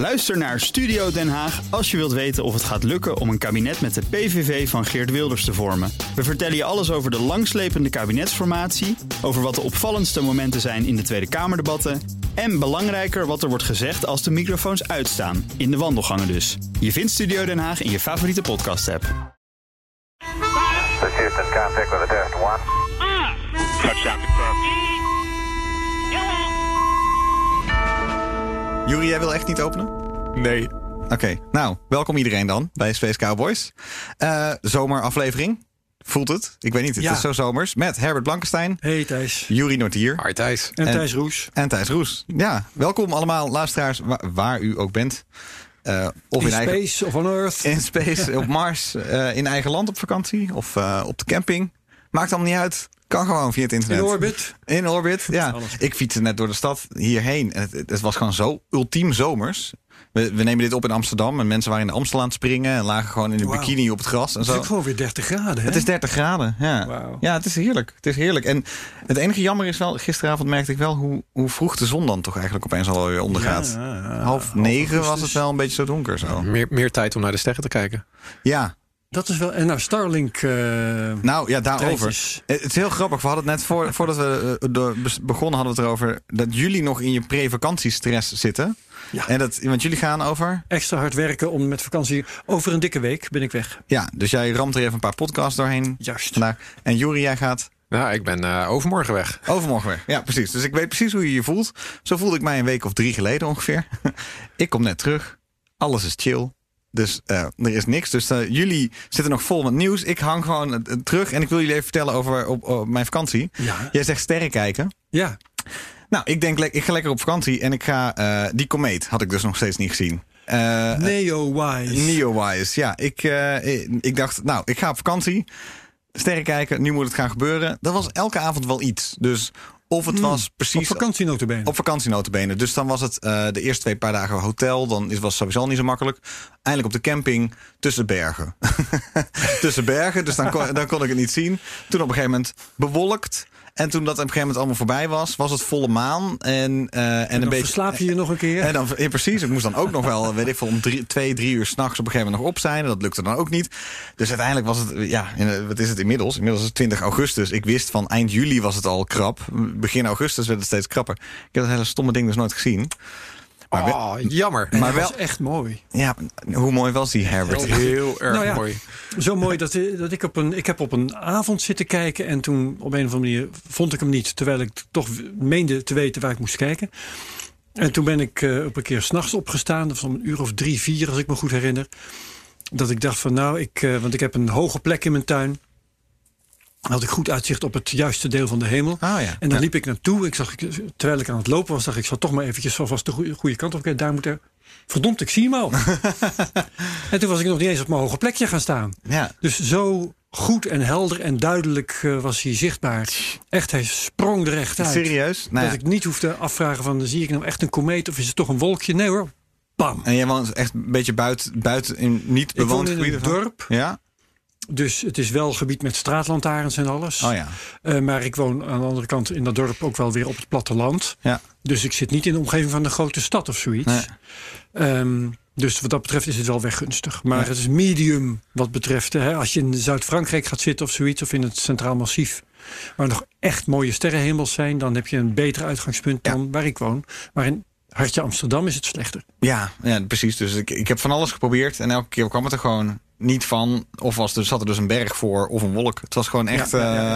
Luister naar Studio Den Haag als je wilt weten of het gaat lukken om een kabinet met de PVV van Geert Wilders te vormen. We vertellen je alles over de langslepende kabinetsformatie, over wat de opvallendste momenten zijn in de Tweede Kamerdebatten en belangrijker wat er wordt gezegd als de microfoons uitstaan, in de wandelgangen dus. Je vindt Studio Den Haag in je favoriete podcast-app. Houston, contact with a test 1. Touchdown confirmed. Juri, jij wil echt niet openen? Nee. Oké, nou, welkom iedereen dan bij Space Cowboys. Zomeraflevering. Voelt het? Ik weet niet, het is zo zomers. Met Herbert Blankenstein. Hey Thijs. Juri Nortier. Hi Thijs. En Thijs Roes. En Thijs Roes. Ja, welkom allemaal luisteraars waar u ook bent. Of in space of on Earth. In space, op Mars, in eigen land op vakantie of op de camping. Maakt allemaal niet uit. Kan gewoon via het internet. In orbit. In orbit, ja. Alles. Ik fietste net door de stad hierheen. En het was gewoon zo ultiem zomers. We nemen dit op in Amsterdam. En mensen waren in de Amstel aan het springen. En lagen gewoon in een bikini op het gras. En Het zo. is ook gewoon weer 30 graden, hè? Het is 30 graden, ja. Wauw. Ja, het is heerlijk. Het is heerlijk. En het enige jammer is wel, gisteravond merkte ik wel hoe vroeg de zon dan toch eigenlijk opeens alweer ondergaat. Ja, 8:30 was het wel een beetje zo donker zo. Meer tijd om naar de sterren te kijken. Ja. Dat is wel... En nou, Starlink... Nou ja, daarover. treintjes. Het is heel grappig. We hadden het net voordat we begonnen hadden we het erover dat jullie nog in je pre-vakantiestress zitten. Ja. En want jullie gaan over? Extra hard werken om met vakantie... Over een dikke week ben ik weg. Ja, dus jij ramt er even een paar podcasts doorheen. Juist. Vandaag. En Juri, jij gaat Nou, ik ben overmorgen weg. overmorgen weg. Ja, precies. Dus ik weet precies hoe je je voelt. Zo voelde ik mij een week of 3 geleden ongeveer. Ik kom net terug. Alles is chill. Dus er is niks. Dus jullie zitten nog vol met nieuws. Ik hang gewoon terug. En ik wil jullie even vertellen over op mijn vakantie. Ja. Jij zegt sterren kijken. Ja. Nou, ik denk, ik ga lekker op vakantie. En ik ga... die komeet had ik dus nog steeds niet gezien. Neowise. Neowise, ja. Ik dacht, nou, ik ga op vakantie. Sterren kijken, nu moet het gaan gebeuren. Dat was elke avond wel iets. Dus of het was precies... Op vakantie notabene. Op vakantie notabene. Dus dan was het de eerste 2 dagen hotel. Dan was het sowieso niet zo makkelijk. Eindelijk op de camping tussen bergen. Tussen bergen, dus dan kon ik het niet zien. Toen op een gegeven moment bewolkt. En toen dat op een gegeven moment allemaal voorbij was het volle maan. En een beetje... verslaap je nog een keer. En dan, ja, precies. Ik moest dan ook nog wel, weet ik veel, om 2, 3 uur 's nachts op een gegeven moment nog op zijn. En dat lukte dan ook niet. Dus uiteindelijk was het, ja, wat is het inmiddels? Inmiddels is het 20 augustus. Ik wist van eind juli was het al krap. Begin augustus werd het steeds krapper. Ik heb dat hele stomme ding dus nooit gezien. Maar Jammer. En maar dat was wel- echt mooi. ja, hoe mooi was die Herbert? Heel erg Nou ja, mooi. Zo mooi dat ik heb op een avond zitten kijken. En toen op een of andere manier vond ik hem niet. Terwijl ik toch meende te weten waar ik moest kijken. En toen ben ik op een keer 's nachts opgestaan. Dat was om een uur of 3, 4 als ik me goed herinner. Dat ik dacht van nou, want ik heb een hoge plek in mijn tuin. Had ik goed uitzicht op het juiste deel van de hemel. En dan liep ik naartoe. Terwijl ik aan het lopen was, dacht ik zal toch maar eventjes alvast de goede kant op. Daar moet er... Verdomd, ik zie hem al. En toen was ik nog niet eens op mijn hoge plekje gaan staan. Ja. Dus zo goed en helder en duidelijk was hij zichtbaar. Echt, hij sprong er echt uit. Serieus? Nou Dat ja. ik niet hoefde afvragen van, zie ik nou echt een komeet of is het toch een wolkje? Nee hoor, bam. En jij woont echt een beetje buiten in niet Ik woon bewoond in gebied? een dorp. Ja? Dus het is wel gebied met straatlantaarns en alles. Oh ja. Maar ik woon aan de andere kant in dat dorp ook wel weer op het platteland. Ja. Dus ik zit niet in de omgeving van een grote stad of zoiets. Nee. Dus wat dat betreft is het wel weggunstig. Maar Ja. het is medium wat betreft. Als je in Zuid-Frankrijk gaat zitten of zoiets, of in het Centraal Massief, waar nog echt mooie sterrenhemels zijn, dan heb je een beter uitgangspunt dan waar ik woon. Maar in hartje Amsterdam is het slechter. Ja, precies. Dus ik heb van alles geprobeerd. En elke keer kwam het er gewoon niet van. Of zat er dus een berg voor of een wolk. Het was gewoon echt...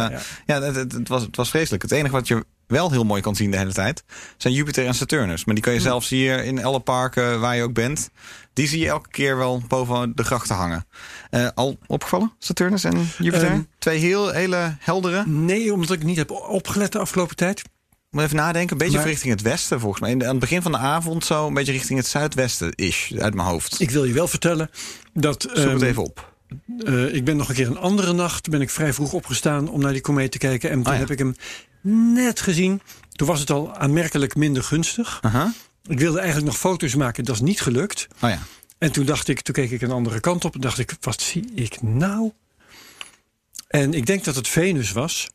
Het was vreselijk. Het enige wat je wel heel mooi kan zien de hele tijd zijn Jupiter en Saturnus. Maar die kan je zelfs hier in alle parken waar je ook bent. Die zie je elke keer wel boven de grachten hangen. Al opgevallen? Saturnus en Jupiter? 2 hele heldere. Nee, omdat ik niet heb opgelet de afgelopen tijd. Moet even nadenken. Een beetje Maar- richting het westen volgens mij. Aan het begin van de avond zo. Een beetje richting het zuidwesten-ish. Uit mijn hoofd. Ik wil je wel vertellen dat... Zoek het even op. Ik ben nog een keer een andere nacht, ben ik vrij vroeg opgestaan om naar die komeet te kijken. En toen ja. heb ik hem net gezien. Toen was het al aanmerkelijk minder gunstig. Aha. Ik wilde eigenlijk nog foto's maken, dat is niet gelukt. Oh ja. En toen keek ik een andere kant op en dacht ik, wat zie ik nou? En ik denk dat het Venus was.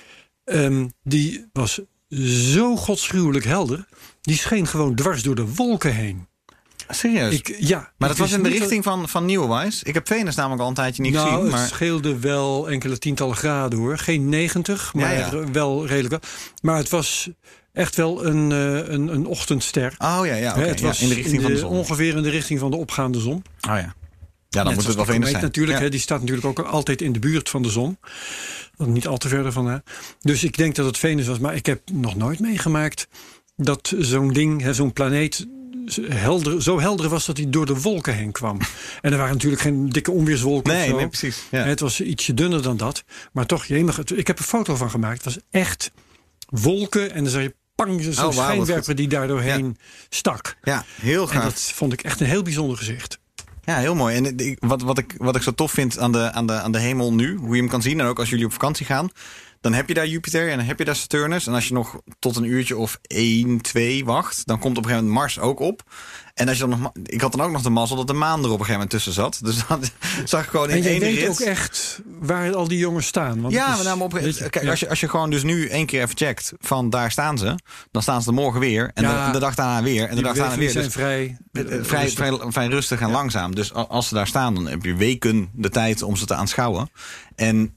Die was zo godschuwelijk helder. Die scheen gewoon dwars door de wolken heen. Serieus? Maar dat was in de richting van Neowise. Ik heb Venus namelijk al een tijdje niet gezien. Maar het scheelde wel enkele tientallen graden hoor. Geen 90, maar wel redelijk wel. Maar het was echt wel een ochtendster. Oh ja, okay. Het was in de richting van de zon. Ongeveer in de richting van de opgaande zon. Oh ja. Ja, dan moet het wel Venus zijn. Natuurlijk, die staat natuurlijk ook altijd in de buurt van de zon. Niet al te verder van haar. Dus ik denk dat het Venus was. Maar ik heb nog nooit meegemaakt dat zo'n ding, zo'n planeet, zo helder was dat hij door de wolken heen kwam. En er waren natuurlijk geen dikke onweerswolken of zo. Nee, precies. Ja. Het was ietsje dunner dan dat. Maar toch, ik heb een foto van gemaakt. Het was echt wolken en dan zag je zo'n schijnwerper die daar doorheen stak. Ja, heel gaaf. En dat vond ik echt een heel bijzonder gezicht. Ja, heel mooi. En wat ik zo tof vind aan de hemel nu, hoe je hem kan zien, en ook als jullie op vakantie gaan, dan heb je daar Jupiter en dan heb je daar Saturnus. En als je nog tot een uurtje of 1, 2 wacht, dan komt op een gegeven moment Mars ook op. En als je dan nog, ik had dan ook nog de mazzel dat de maan er op een gegeven moment tussen zat. Dus dat zag ik gewoon in één rit. En je weet ook echt waar al die jongens staan. Want ja, maar kijk, als je gewoon dus nu 1 keer even checkt van daar staan ze, dan staan ze er morgen weer. En de dag daarna weer. En de dag daarna weer. Zijn vrij rustig en langzaam. Dus als ze daar staan, dan heb je weken de tijd om ze te aanschouwen. En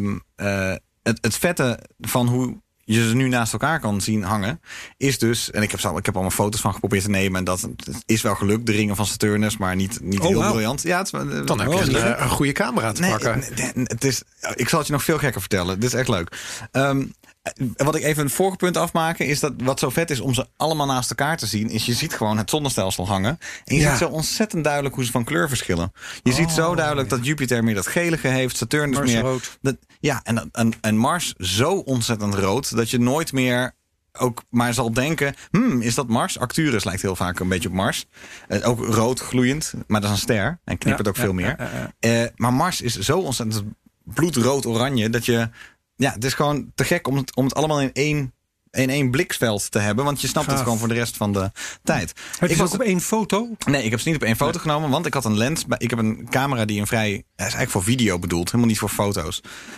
het vette van hoe je ze nu naast elkaar kan zien hangen, is dus, en ik heb allemaal foto's van geprobeerd te nemen, en dat is wel gelukt, de ringen van Saturnus, maar niet heel briljant. Ja, dan heb je een goede camera te pakken. Ik zal het je nog veel gekker vertellen. Dit is echt leuk. Wat ik even een vorige punt afmaken, is dat wat zo vet is om ze allemaal naast elkaar te zien, is je ziet gewoon het zonnestelsel hangen. En je ziet zo ontzettend duidelijk hoe ze van kleur verschillen. Je ziet zo duidelijk dat Jupiter meer dat gelige heeft, Saturnus Mars meer rood. En Mars zo ontzettend rood dat je nooit meer ook maar zal denken, is dat Mars? Arcturus lijkt heel vaak een beetje op Mars. Ook rood gloeiend, maar dat is een ster en knippert ook veel meer. Maar Mars is zo ontzettend bloedrood-oranje dat je, het is gewoon te gek om het allemaal in één bliksveld te hebben. Want je snapt het gewoon voor de rest van de tijd. Heb je het ook op 1 foto? Nee, ik heb ze niet op 1 foto genomen. Want ik had een lens. Ik heb een camera die is eigenlijk voor video bedoeld. Helemaal niet voor foto's.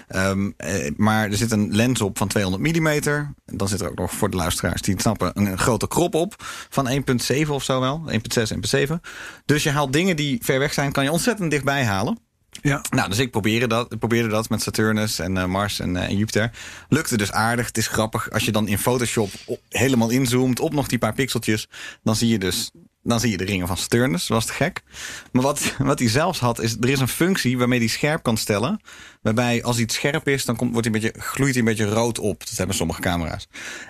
Maar er zit een lens op van 200 mm. Dan zit er ook nog voor de luisteraars die het snappen een grote crop op. Van 1.7 of zo wel. 1.6, 1.7. Dus je haalt dingen die ver weg zijn, kan je ontzettend dichtbij halen. Ja. Nou, dus ik probeerde dat met Saturnus en Mars en Jupiter. Lukte dus aardig. Het is grappig. Als je dan in Photoshop helemaal inzoomt op nog die paar pixeltjes, dan zie je de ringen van Saturnus. Dat was te gek. Maar wat hij zelfs had, is er is een functie waarmee hij scherp kan stellen. Waarbij als iets scherp is, dan gloeit hij een beetje rood op. Dat hebben sommige camera's.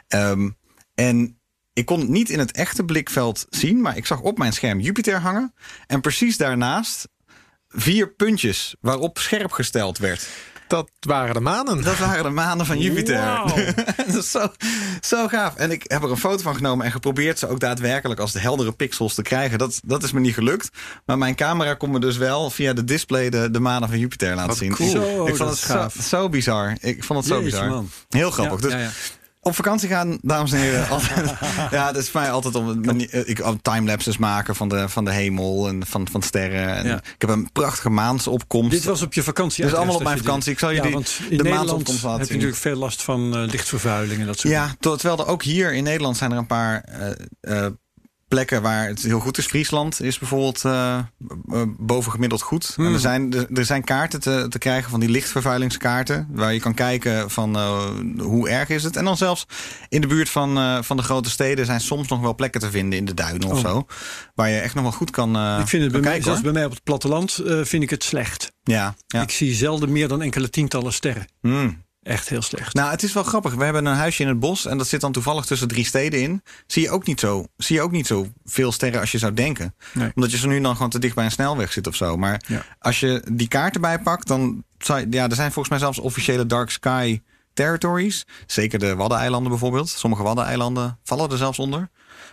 En ik kon het niet in het echte blikveld zien, maar ik zag op mijn scherm Jupiter hangen. En precies daarnaast 4 puntjes waarop scherp gesteld werd. Dat waren de manen. Dat waren de manen van Jupiter. Wow. Dat is zo gaaf. En ik heb er een foto van genomen en geprobeerd ze ook daadwerkelijk als de heldere pixels te krijgen. Dat is me niet gelukt. Maar mijn camera kon me dus wel via de display de manen van Jupiter laten zien. Cool. Ik vond het zo bizar. Ik vond het zo bizar. Man. Heel grappig. Ja. Op vakantie gaan, dames en heren. Dat is voor mij altijd om timelapses maken van de hemel en van sterren. En ik heb een prachtige maansopkomst. Dit was op je vakantie. Dus allemaal op mijn vakantie. Ik zal jullie de maansopkomst laten zien. Heb je natuurlijk veel last van lichtvervuiling en dat soort dingen. Ja, terwijl er ook hier in Nederland zijn er een paar plekken waar het heel goed is. Friesland is bijvoorbeeld bovengemiddeld goed. En er zijn kaarten te krijgen van die lichtvervuilingskaarten, waar je kan kijken van hoe erg is het. En dan zelfs in de buurt van de grote steden zijn soms nog wel plekken te vinden in de duinen of zo, waar je echt nog wel goed kan ik vind het kijken. Zoals bij mij op het platteland vind ik het slecht. Ja. Ik zie zelden meer dan enkele tientallen sterren. Echt heel slecht. Nou, het is wel grappig. We hebben een huisje in het bos en dat zit dan toevallig tussen 3 steden in. Zie je ook niet zo veel sterren als je zou denken. Nee. Omdat je zo nu dan gewoon te dicht bij een snelweg zit of zo. Maar als je die kaarten bijpakt, dan er zijn volgens mij zelfs officiële dark sky territories. Zeker de Waddeneilanden bijvoorbeeld. Sommige Waddeneilanden vallen er zelfs onder.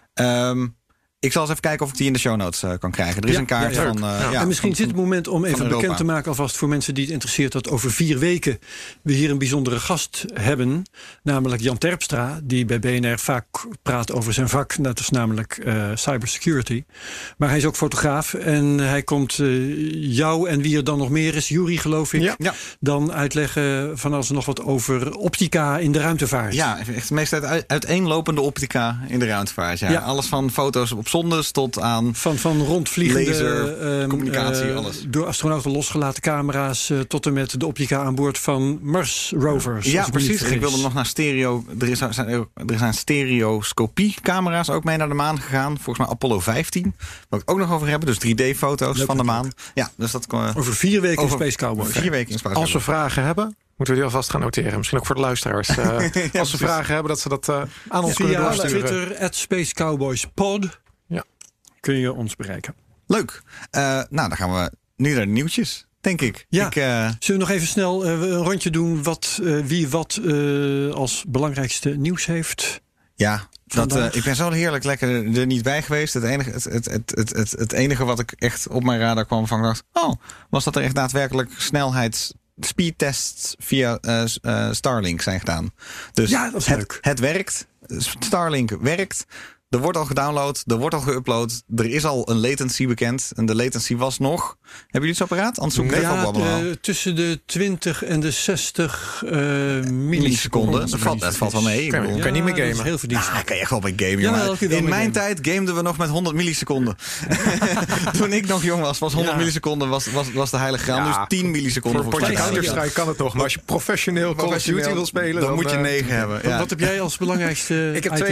Ik zal eens even kijken of ik die in de show notes kan krijgen. Er is een kaart van. En misschien zit het moment om even bekend te maken alvast voor mensen die het interesseert, dat over 4 weken we hier een bijzondere gast hebben. Namelijk Jan Terpstra, die bij BNR vaak praat over zijn vak. Dat is namelijk cybersecurity. Maar hij is ook fotograaf. En hij komt jou en wie er dan nog meer is, Yuri geloof ik, dan uitleggen van alles en nog wat over optica in de ruimtevaart. Ja, echt de meest uiteenlopende optica in de ruimtevaart. Ja. Alles van foto's op zondes tot aan Van rondvliegende laser, communicatie, alles. Door astronauten losgelaten camera's tot en met de optica aan boord van Mars rovers. Ja, precies. Ik wilde nog naar stereo. Er zijn stereoscopie-camera's ook mee naar de maan gegaan. Volgens mij Apollo 15. Waar we het ook nog over hebben. Dus 3D-foto's van de maan. Ja, dus dat over 4 weken in Space Cowboys. 4 weken in Space Als we vragen hebben, moeten we die alvast gaan noteren. Misschien ook voor de luisteraars. Als ze vragen hebben, dat ze dat aan ons kunnen doorsturen. Via Twitter, @SpaceCowboysPod. Ja. Kun je ons bereiken. Leuk. Dan gaan we nu naar de nieuwtjes, denk ik. Ja. Zullen we nog even snel een rondje doen wie wat als belangrijkste nieuws heeft? Ja, ik ben zo heerlijk lekker er niet bij geweest. Het enige wat ik echt op mijn radar kwam van dacht... was dat er echt daadwerkelijk speedtests via Starlink zijn gedaan. Dus ja, dat is leuk. Het werkt. Starlink werkt. Er wordt al gedownload, er wordt al geüpload. Er is al een latency bekend. En de latency was nog... Hebben jullie het zo paraat? Tussen de 20 en de 60 milliseconden. Dat valt wel mee. Kan je niet meer gamen. Dat is heel verdienstelijk. Kan je echt wel mee gamen, jongen. In mijn tijd gameden we nog met 100 milliseconden. Toen ik nog jong was 100 milliseconden was de heilige graal. Dus 10 milliseconden. Voor potje Counter-Strike kan het nog. Maar als je professioneel Call of Duty wil spelen... dan moet je 9 hebben. Ja. Wat heb jij als belangrijkste Ik heb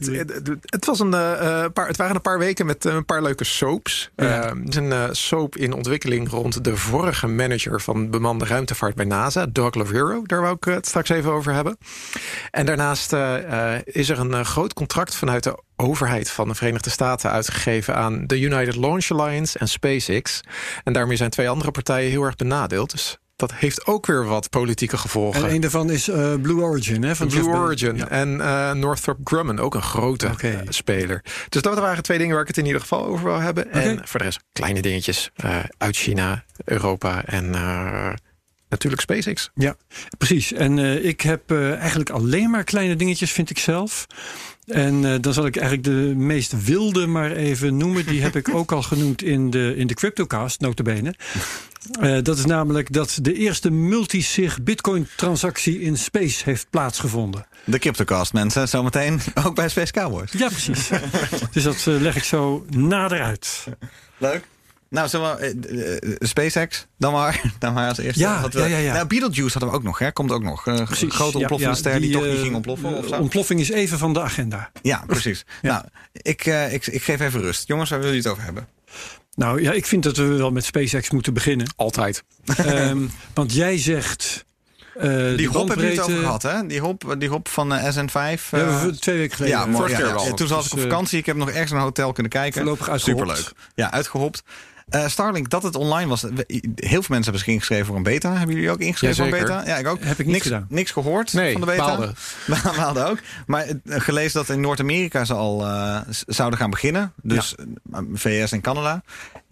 het waren een paar weken met een paar leuke soaps. Het is een soap in ontwikkeling rond de vorige manager van bemande ruimtevaart bij NASA, Doug Lavero. Daar wou ik het straks even over hebben. En daarnaast is er een groot contract vanuit de overheid van de Verenigde Staten uitgegeven aan de United Launch Alliance en SpaceX. En daarmee zijn 2 andere partijen heel erg benadeeld. Dus dat heeft ook weer wat politieke gevolgen. En een daarvan is Blue Origin. Hè, van Blue Origin. Ja. En Northrop Grumman, ook een grote speler. Dus dat waren 2 dingen waar ik het in ieder geval over wil hebben. Okay. En voor de rest kleine dingetjes uit China, Europa en natuurlijk SpaceX. Ja, precies. En ik heb eigenlijk alleen maar kleine dingetjes, vind ik zelf. En dan zal ik eigenlijk de meest wilde maar even noemen. Die heb ik ook al genoemd in de CryptoCast, notabene. Dat is namelijk dat de eerste multisig Bitcoin-transactie in space heeft plaatsgevonden. De CryptoCast, mensen. Zometeen ook bij Space Cowboys. Ja, precies. Dus dat leg ik zo nader uit. Leuk. Nou, zullen we SpaceX dan maar als eerste. Ja. Nou, Betelgeuse hadden we ook nog, hè? Komt ook nog. Een grote ontploffende ster die toch niet ging ontploffen. Of zo. Ontploffing is even van de agenda. Ja, precies. Nou, ik geef even rust. Jongens, waar willen jullie het over hebben? Nou ja, ik vind dat we wel met SpaceX moeten beginnen. Altijd. Want jij zegt... die hop heb je het over gehad, hè? Die hop van SN5. Ja, 2 weken geleden. Ja, mooi. Toen was ik op vakantie. Ik heb nog ergens in een hotel kunnen kijken. Voorlopig uitgehopt. Superleuk. Ja, uitgehopt. Starlink, dat het online was. Heel veel mensen hebben zich ingeschreven voor een beta. Hebben jullie ook ingeschreven voor een beta? Ja, ik ook. Heb ik niet gedaan. Niks gehoord van de beta. We hadden ook. Maar gelezen dat in Noord-Amerika ze al zouden gaan beginnen. Dus VS en Canada.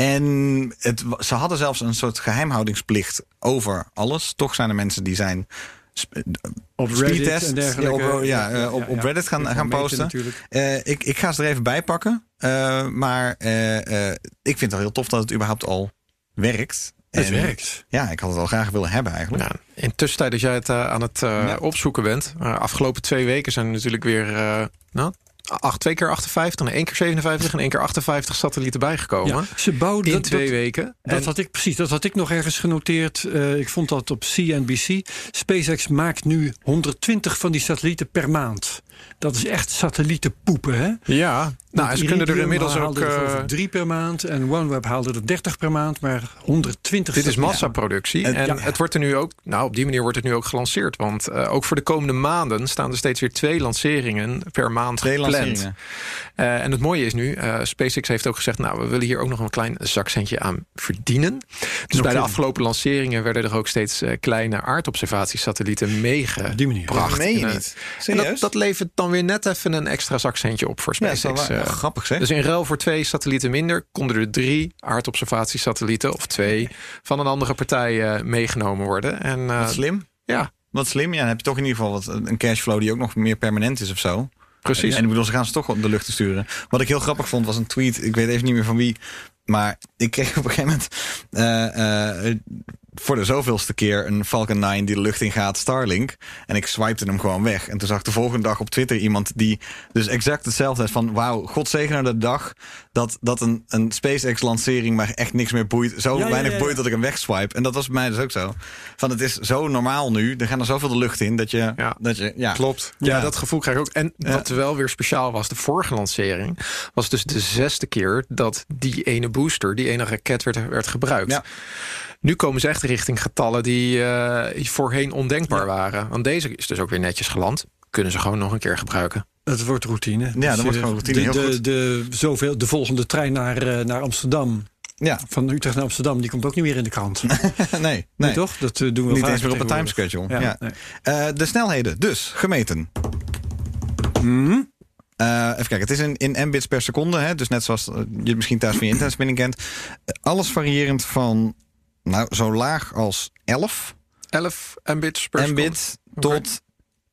En ze hadden zelfs een soort geheimhoudingsplicht over alles. Toch zijn er mensen die zijn... op Reddit en dergelijke. Op Reddit gaan posten. Ik ga ze er even bij pakken. Maar ik vind het al heel tof dat het überhaupt al werkt. Het werkt. Ja, ik had het al graag willen hebben eigenlijk. Ja, in tussentijd dat jij het aan het opzoeken bent. Afgelopen 2 weken zijn er natuurlijk weer 2 keer 58, 1 keer 57 en 1 keer 58 satellieten bijgekomen. Ja, ze bouwden in 2 weken. Dat had ik nog ergens genoteerd. Ik vond dat op CNBC. SpaceX maakt nu 120 van die satellieten per maand. Dat is echt satellietenpoepen, hè? Ja, nou, ze kunnen er inmiddels ook... 3 per maand en OneWeb haalde er 30 per maand, maar 120. Dit is massaproductie. En het wordt er nu ook... Nou, op die manier wordt het nu ook gelanceerd. Want ook voor de komende maanden staan er steeds weer 2 lanceringen per maand gepland. En het mooie is nu, SpaceX heeft ook gezegd... nou, we willen hier ook nog een klein zakcentje aan verdienen. Dus bij de afgelopen lanceringen werden er ook steeds kleine aardobservatiesatellieten meegebracht. Meen je niet? En dat levert dan weer net even een extra zakcentje op voor SpaceX. Ja, grappig zeg. Dus in ruil voor 2 satellieten minder konden er 3 aardobservatiesatellieten of 2 van een andere partij meegenomen worden. En, wat slim. Ja. Wat slim. Ja, dan heb je toch in ieder geval een cashflow die ook nog meer permanent is of zo. Precies. En ik bedoel, ze gaan ze toch op de lucht te sturen. Wat ik heel grappig vond was een tweet. Ik weet even niet meer van wie. Maar ik kreeg op een gegeven moment... voor de zoveelste keer een Falcon 9 die de lucht in gaat, Starlink. En ik swipte hem gewoon weg. En toen zag ik de volgende dag op Twitter iemand die dus exact hetzelfde had van wauw, God zegene de dag dat een SpaceX-lancering maar echt niks meer boeit. Zo weinig boeit dat ik hem wegswipe. En dat was bij mij dus ook zo. Van het is zo normaal nu. Er gaan er zoveel de lucht in dat je... Klopt. Ja, dat gevoel krijg ik ook. En wat wel weer speciaal was, de vorige lancering was dus de 6e keer dat die ene booster, die ene raket werd gebruikt. Ja. Nu komen ze echt richting getallen die voorheen ondenkbaar waren. Want deze is dus ook weer netjes geland. Kunnen ze gewoon nog een keer gebruiken. Het wordt routine. Ja, dat wordt gewoon routine. Heel goed. De volgende trein naar Amsterdam. Ja. Van Utrecht naar Amsterdam, die komt ook niet meer in de krant. nee. Toch? Dat doen we niet eens meer op een timeschedule. Ja. Nee. De snelheden dus gemeten. Even kijken, het is in mbits per seconde. Hè? Dus net zoals je misschien thuis van je internetverbinding kent. Alles variërend van zo laag als 11 mbits per seconde. Tot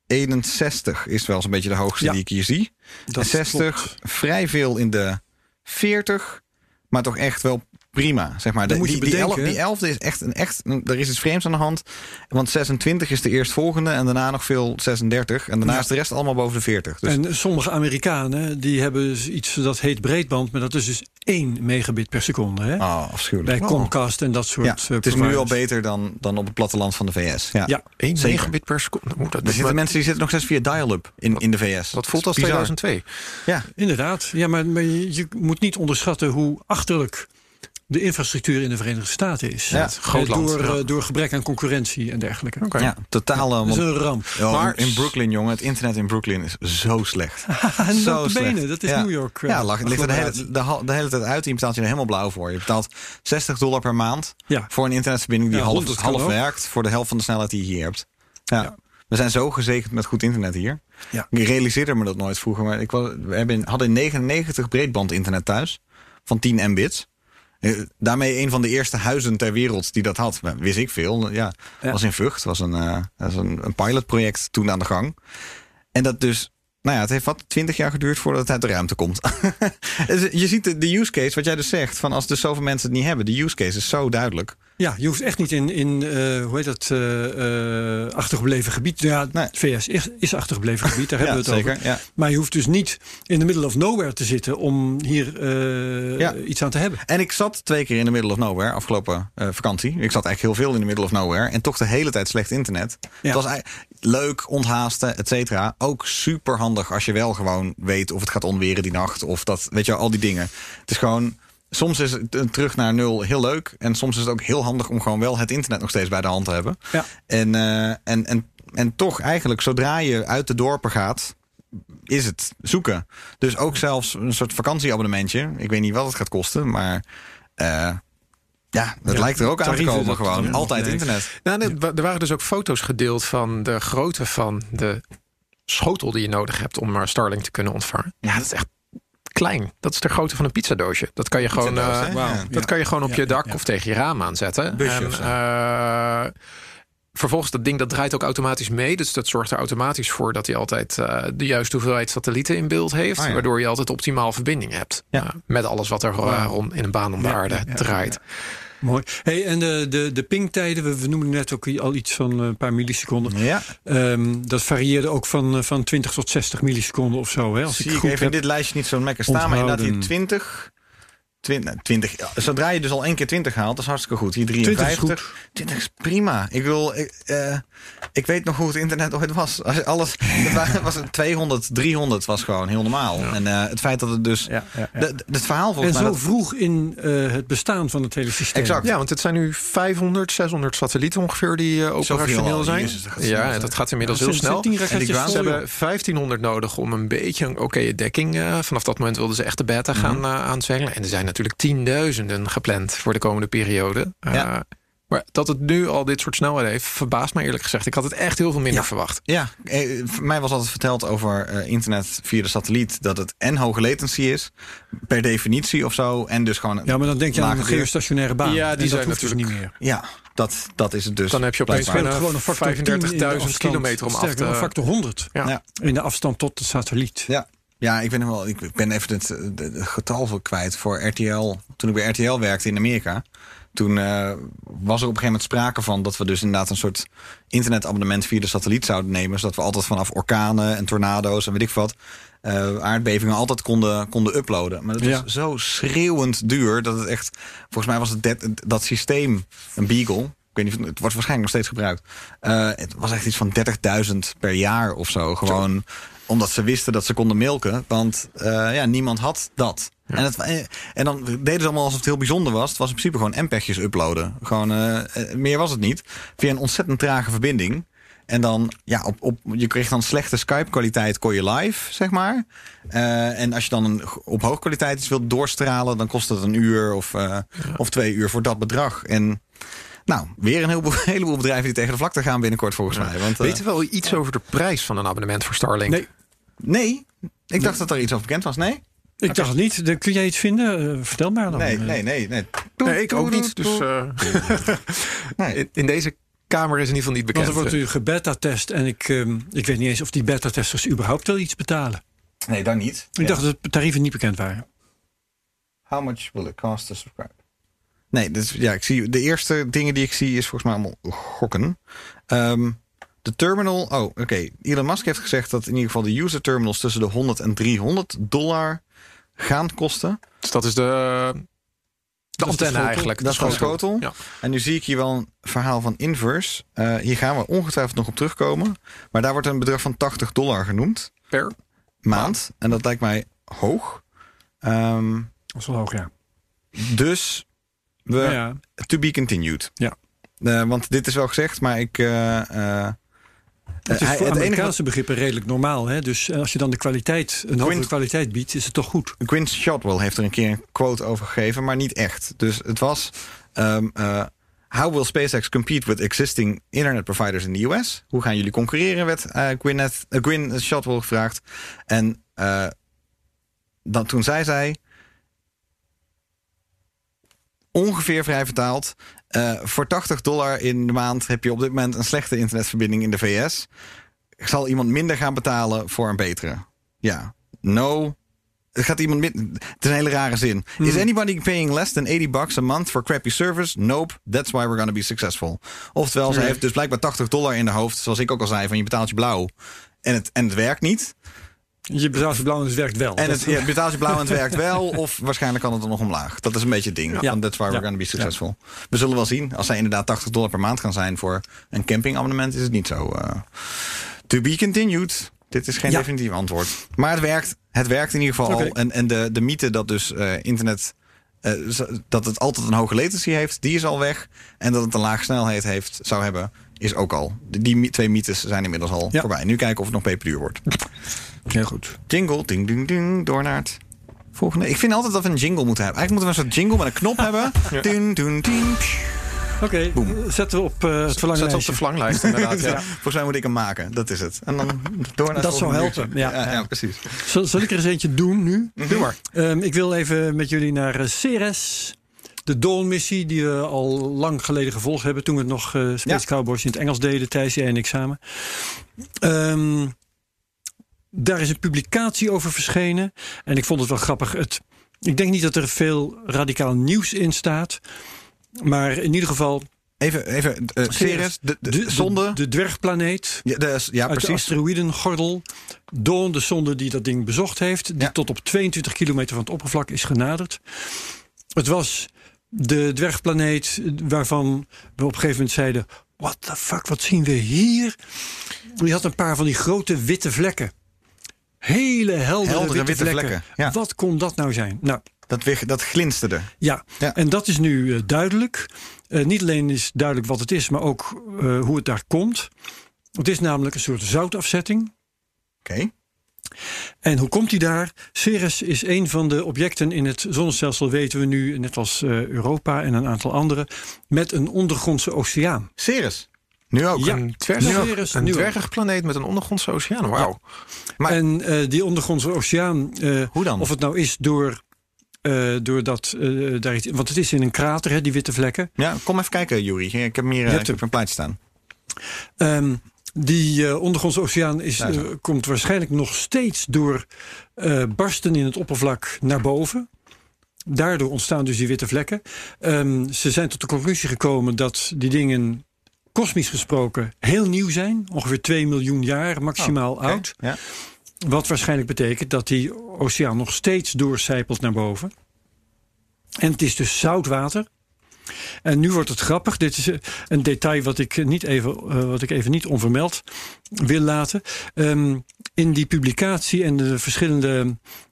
61 is wel zo'n beetje de hoogste die ik hier zie. 60, klopt. Vrij veel in de 40, maar toch echt wel prima, zeg maar. Die 11e is echt er is iets vreemds aan de hand. Want 26 is de eerstvolgende en daarna nog veel 36. En daarna is de rest allemaal boven de 40. Dus. En sommige Amerikanen die hebben iets dat heet breedband, maar dat is dus 1 megabit per seconde. Hè? Afschuwelijk. Bij Comcast en dat soort het is nu al beter dan op het platteland van de VS. Ja, 1 megabit per seconde. Er zitten mensen die zitten nog steeds via dial-up in de VS. Dat voelt als 2002. Ja, inderdaad. Ja, maar je moet niet onderschatten hoe achterlijk de infrastructuur in de Verenigde Staten is. Ja, groot land. Door gebrek aan concurrentie en dergelijke. Okay. Ja, totale. Dat is een ramp. Maar in Brooklyn, jongen, het internet in Brooklyn is zo slecht. Zo slecht. Dat is New York. Het ligt er de hele tijd uit. Je betaalt je er helemaal blauw voor. Je betaalt $60 per maand voor een internetverbinding die half werkt voor de helft van de snelheid die je hier hebt. Ja. We zijn zo gezegend met goed internet hier. Ja. Ik realiseerde me dat nooit vroeger. Maar we hadden in 99 breedband internet thuis van 10 mbits. Daarmee een van de eerste huizen ter wereld die dat had. Wist ik veel. Ja, was in Vught. Was een pilotproject toen aan de gang. En dat dus... het heeft 20 jaar geduurd voordat het uit de ruimte komt. Je ziet de use case, wat jij dus zegt. Van als dus zoveel mensen het niet hebben. De use case is zo duidelijk. Ja, je hoeft echt niet in achtergebleven gebied. Ja, nee. VS is achtergebleven gebied, daar hebben we het zeker, over. Ja. Maar je hoeft dus niet in the middle of nowhere te zitten om hier iets aan te hebben. En ik zat 2 keer in the middle of nowhere afgelopen vakantie. Ik zat eigenlijk heel veel in the middle of nowhere. En toch de hele tijd slecht internet. Ja. Het was leuk, onthaasten, et cetera. Ook super handig als je wel gewoon weet of het gaat onweren die nacht. Of dat, weet je, al die dingen. Het is gewoon... Soms is het terug naar 0 heel leuk. En soms is het ook heel handig om gewoon wel het internet nog steeds bij de hand te hebben. Ja. En toch eigenlijk, zodra je uit de dorpen gaat, is het zoeken. Dus ook zelfs een soort vakantieabonnementje. Ik weet niet wat het gaat kosten, maar... het lijkt er ook aan te komen gewoon. Altijd internet. Er waren dus ook foto's gedeeld van de grootte van de schotel die je nodig hebt om Starlink te kunnen ontvangen. Ja, dat is echt klein. Dat is de grootte van een pizzadoosje. Dat kan je gewoon, kan je gewoon op je dak of tegen je raam aanzetten. Vervolgens dat ding dat draait ook automatisch mee. Dus dat zorgt er automatisch voor dat hij altijd de juiste hoeveelheid satellieten in beeld heeft. Waardoor je altijd optimaal verbinding hebt. Met alles wat er rond in een baan om de aarde draait. Mooi. Hey, en de pingtijden, we noemen net ook al iets van een paar milliseconden. Ja. Dat varieerde ook van 20 tot 60 milliseconden of zo. Hè? Als ik even in dit lijstje niet zo'n lekker staan, maar inderdaad hier 20. Zodra je dus al 1 keer 20 haalt, dat is hartstikke goed. Hier 53. 20 is prima. Ik bedoel, ik weet nog hoe het internet ooit was. Was het 200, 300 was gewoon heel normaal. Ja. En het feit dat het dus... Het verhaal volgens mij... En zo vroeg in het bestaan van het hele systeem. Exact. Ja, want het zijn nu 500, 600 satellieten ongeveer die operationeel zijn. Jezus, dat gaat inmiddels heel snel. En ze hebben 1500 nodig om een beetje een oké dekking. Vanaf dat moment wilden ze echt de beta gaan aanzwengelen. En er zijn natuurlijk tienduizenden gepland voor de komende periode. Maar dat het nu al dit soort snelheden heeft, verbaast mij eerlijk gezegd. Ik had het echt heel veel minder verwacht. Ja, voor mij was altijd verteld over internet via de satelliet dat het en hoge latency is, per definitie of zo. En dus gewoon. Ja, maar dan denk je aan een geostationaire baan. Ja, die zijn natuurlijk dus niet meer. Ja, dat is het dus. Dan heb je opeens gewoon een factor 35.000 kilometer om af te... Een factor 100 in de afstand tot de satelliet. Ja, ik ben even het getal kwijt voor RTL. Toen ik bij RTL werkte in Amerika, toen was er op een gegeven moment sprake van dat we dus inderdaad een soort internetabonnement via de satelliet zouden nemen. Zodat we altijd vanaf orkanen en tornado's en weet ik wat, aardbevingen altijd konden uploaden. Maar dat was zo schreeuwend duur dat het echt, volgens mij was het dat systeem, een Beagle, ik weet niet, het wordt waarschijnlijk nog steeds gebruikt. Het was echt iets van 30.000 per jaar of zo. Gewoon omdat ze wisten dat ze konden milken. Want niemand had dat. Ja. En dan deden ze allemaal alsof het heel bijzonder was. Het was in principe gewoon MPEG'jes uploaden. Gewoon, meer was het niet. Via een ontzettend trage verbinding. En dan, je kreeg dan slechte Skype-kwaliteit, kon je live, zeg maar. En als je dan op hoge kwaliteit iets wilt doorstralen, dan kost het een uur of 2 uur voor dat bedrag. En weer een heleboel bedrijven die tegen de vlakte gaan binnenkort volgens mij. Want, weten we wel iets over de prijs van een abonnement voor Starlink? Nee. Ik dacht dat er iets over bekend was. Nee? Ik dacht het niet. Kun jij iets vinden? Vertel maar dan. Nee, ik ook niet. Dus in deze kamer is in ieder geval niet bekend. Want er wordt nu gebeta-test en ik weet niet eens of die beta-testers überhaupt wel iets betalen. Nee, dan niet. Ik dacht dat de tarieven niet bekend waren. How much will it cost to subscribe? Nee, dus ik zie de eerste dingen die ik zie is volgens mij allemaal gokken. De terminal. Elon Musk heeft gezegd dat in ieder geval de user terminals tussen de $100 en $300 gaan kosten. Dus dat is de antenne eigenlijk. Dat is gewoon schotel. Ja. En nu zie ik hier wel een verhaal van Inverse. Hier gaan we ongetwijfeld nog op terugkomen. Maar daar wordt een bedrag van $80 genoemd. Per maand. En dat lijkt mij hoog. Dat is wel hoog, ja. Dus to be continued. Ja. Want dit is wel gezegd, maar ik... het is voor Amerikaanse begrippen redelijk normaal. Hè? Dus als je dan een hogere kwaliteit biedt, is het toch goed. Gwynne Shotwell heeft er een keer een quote over gegeven, maar niet echt. Dus het was... how will SpaceX compete with existing internet providers in the US? Hoe gaan jullie concurreren, werd Gwynne Shotwell gevraagd. En toen zei zij... ongeveer vrij vertaald... voor $80 in de maand heb je op dit moment een slechte internetverbinding in de VS. Zal iemand minder gaan betalen voor een betere? Ja. No. Het is een hele rare zin. Is anybody paying less than $80 a month for crappy service? Nope. That's why we're going to be successful. Oftewel, ze heeft dus blijkbaar $80 in de hoofd. Zoals ik ook al zei, van je betaalt je blauw. En het werkt niet. Je betaalt je blauw en het werkt wel. En het betaalt je blauw en het werkt wel. Of waarschijnlijk kan het er nog omlaag. Dat is een beetje het ding. Ja. That's why we're going to be successful. Ja. We zullen wel zien. Als zij inderdaad $80 per maand gaan zijn voor een campingabonnement, is het niet zo. To be continued. Dit is geen definitief antwoord. Maar het werkt. Het werkt in ieder geval al. En de mythe dat dus internet... dat het altijd een hoge latency heeft, die is al weg. En dat het een laag snelheid zou hebben, is ook al. Die 2 mythes zijn inmiddels al voorbij. Nu kijken of het nog peperduur wordt. Heel goed. Jingle, ding, ding, ding, door naar het volgende. Ik vind altijd dat we een jingle moeten hebben. Eigenlijk moeten we een soort jingle met een knop hebben. Ding, ding, ding. Oké, zetten we op het verlanglijst. Zetten op de verlanglijst, inderdaad. Ja. Volgens mij moet ik hem maken, dat is het. En dan door naar dat zou helpen. Ja, precies. Zal ik er eens eentje doen nu? Doe maar. Ik wil even met jullie naar Ceres. De Dawn-missie die we al lang geleden gevolgd hebben. Toen we het nog Space Cowboys in het Engels deden tijdens jij en ik samen. Daar is een publicatie over verschenen. En ik vond het wel grappig. Ik denk niet dat er veel radicaal nieuws in staat. Maar in ieder geval... Even Ceres, de zonde. De dwergplaneet. Ja, precies. Uit de asteroïdengordel. Dawn, de zonde die dat ding bezocht heeft. Die tot op 22 kilometer van het oppervlak is genaderd. Het was de dwergplaneet waarvan we op een gegeven moment zeiden... What the fuck, wat zien we hier? Die had een paar van die grote witte vlekken. Hele heldere witte vlekken. Ja. Wat kon dat nou zijn? Nou, dat glinsterde. Ja, en dat is nu duidelijk. Niet alleen is duidelijk wat het is, maar ook hoe het daar komt. Het is namelijk een soort zoutafzetting. Oké. En hoe komt die daar? Ceres is een van de objecten in het zonnestelsel, weten we nu, net als Europa en een aantal andere, met een ondergrondse oceaan. Ceres? Nu ook? Ja, een dwergplaneet met een ondergrondse oceaan. Wauw. Maar, en die ondergrondse oceaan, hoe dan? Of het nou is doordat daar iets, want het is in een krater, hè, die witte vlekken. Ja, kom even kijken, Juri. Ik heb hem hier ik heb een plaatje staan. Die ondergrondse oceaan komt waarschijnlijk nog steeds door barsten in het oppervlak naar boven. Daardoor ontstaan dus die witte vlekken. Ze zijn tot de conclusie gekomen dat die dingen kosmisch gesproken heel nieuw zijn. Ongeveer 2 miljoen jaar maximaal oud. Ja. Wat waarschijnlijk betekent dat die oceaan nog steeds doorcijpelt naar boven. En het is dus zout water. En nu wordt het grappig. Dit is een detail wat ik even niet onvermeld wil laten. In die publicatie en de verschillende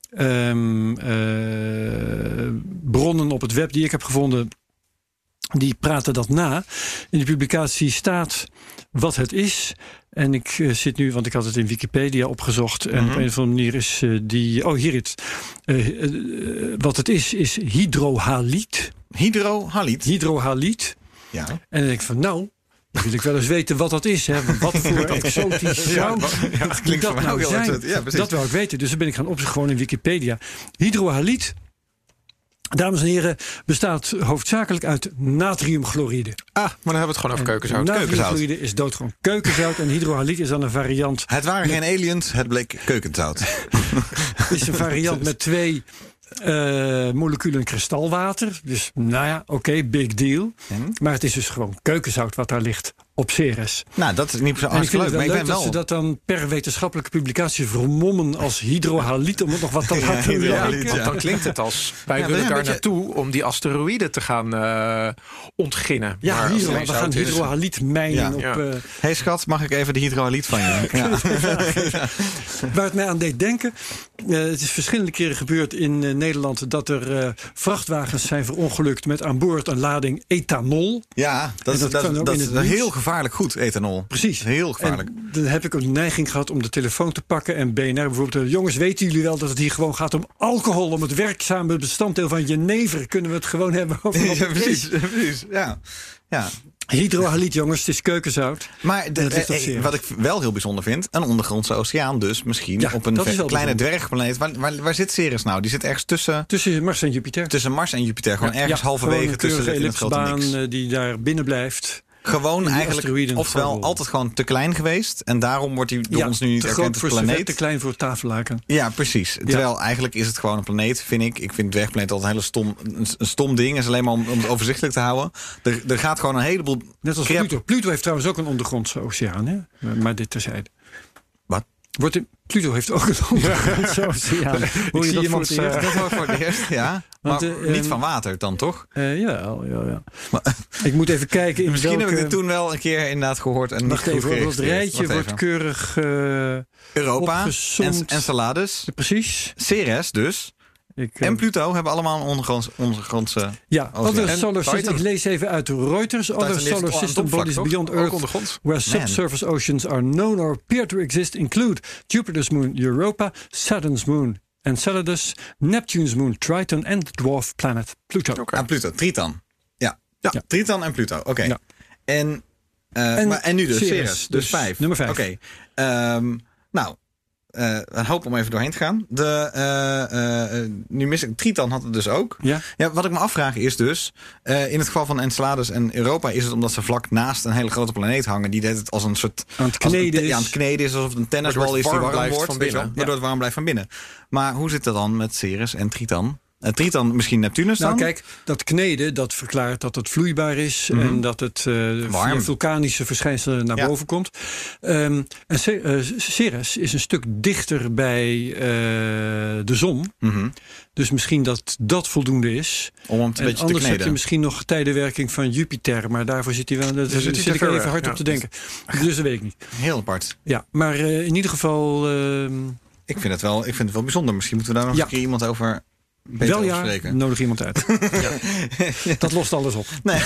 bronnen op het web die ik heb gevonden, die praten dat na. In die publicatie staat wat het is. En ik zit nu, want ik had het in Wikipedia opgezocht. En op een of andere manier is hier het. Wat het is hydrohaliet. Hydrohaliet. Ja. En dan denk ik van, nou, dan wil ik wel eens weten wat dat is. Hè. Wat voor exotisch zout klinkt dat nou heel zijn. Ja, dat wil ik weten. Dus dan ben ik gaan opzoeken gewoon in Wikipedia. Hydrohaliet, dames en heren, bestaat hoofdzakelijk uit natriumchloride. Maar dan hebben we het gewoon over keukenzout. Natriumchloride is doodgewoon keukenzout. En hydrohaliet is dan een variant. Het waren geen aliens, het bleek keukenzout. Is een variant met 2 moleculen kristalwater. Dus nou ja, oké, big deal. Maar het is dus gewoon keukenzout wat daar ligt op Ceres. Nou, dat is niet zo En ik vind het wel leuk. leuk dat ze dat dan per wetenschappelijke publicatie vermommen als hydrohaliet, om het nog wat te laten lijken. Want dan klinkt het als wij willen daar naartoe om die asteroïden te gaan ontginnen. Ja, maar we gaan hydrohaliet mijnen op. Hey schat, mag ik even de hydrohaliet van je? Waar het mij aan deed denken, het is verschillende keren gebeurd in Nederland dat er vrachtwagens zijn verongelukt met aan boord een lading ethanol. Ja, dat is heel gevaarlijk goed, ethanol. Precies. Heel gevaarlijk. En dan heb ik een neiging gehad om de telefoon te pakken en BNR bijvoorbeeld. Jongens, weten jullie wel dat het hier gewoon gaat om alcohol, om het werkzame bestanddeel van jenever? Kunnen we het gewoon hebben over wat het is? Precies. Ja. Hydrohaliet, jongens, het is keukenzout. Maar wat ik wel heel bijzonder vind, een ondergrondse oceaan dus misschien op een kleine dwergplaneet. Waar zit Ceres nou? Die zit ergens tussen Mars en Jupiter. Tussen Mars en Jupiter, gewoon ergens halverwege tussen het grote niks. Die daar binnen blijft. Gewoon eigenlijk, oftewel altijd gewoon te klein geweest. En daarom wordt hij door ons nu niet erkend als planeet. Te klein voor tafellaken. Ja, precies. Terwijl eigenlijk is het gewoon een planeet, vind ik. Ik vind dwergplaneet altijd een stom ding. Het is alleen maar om het overzichtelijk te houden. Er gaat gewoon een heleboel... Net als Pluto. Pluto heeft trouwens ook een ondergrondse oceaan. Hè? Maar dit terzijde. Wat? Pluto heeft ook een ondergrondse oceaan. Ik zie iemand dat voor het eerst, ja. Maar niet van water dan, toch? Ja. Ik moet even kijken. Misschien heb ik het toen wel een keer inderdaad gehoord. En wacht even, het rijtje wordt keurig Europa, Enceladus. Precies. Ceres dus. En Pluto hebben allemaal een ondergrondse other solar system. Ik lees even uit Reuters. Other solar system bodies beyond Earth, where subsurface oceans are known or appear to exist, include Jupiter's moon Europa, Saturn's moon Enceladus, Neptune's moon Triton en the dwarf planet Pluto. Pluto, Triton. Ja. Triton en Pluto. Oké. Ja. En nu dus Ceres. Dus 5. Nummer 5. Oké. Een hoop om even doorheen te gaan. Nu mis ik... Triton had het dus ook. Ja. Wat ik me afvraag is dus... in het geval van Enceladus en Europa is het omdat ze vlak naast een hele grote planeet hangen. Die deed het als een soort... aan het kneden is. Alsof het een tennisbal is die warm wordt. Van binnen. Waardoor het warm blijft van binnen. Maar hoe zit dat dan met Ceres en Triton? Triton misschien Neptunus dan? Nou kijk, dat kneden, dat verklaart dat het vloeibaar is. En dat het via vulkanische verschijnselen naar boven komt. En Ceres is een stuk dichter bij de zon. Dus misschien dat voldoende is. Om hem een beetje te kneden. Anders heb je misschien nog tijdenwerking van Jupiter. Maar daarvoor zit hij wel. Daar zit ik even hard op te denken. Dus dat weet ik niet. Heel apart. Ja, maar in ieder geval... Ik vind het wel bijzonder. Misschien moeten we daar nog een keer iemand over... nodig iemand uit. Dat lost alles op. Nee.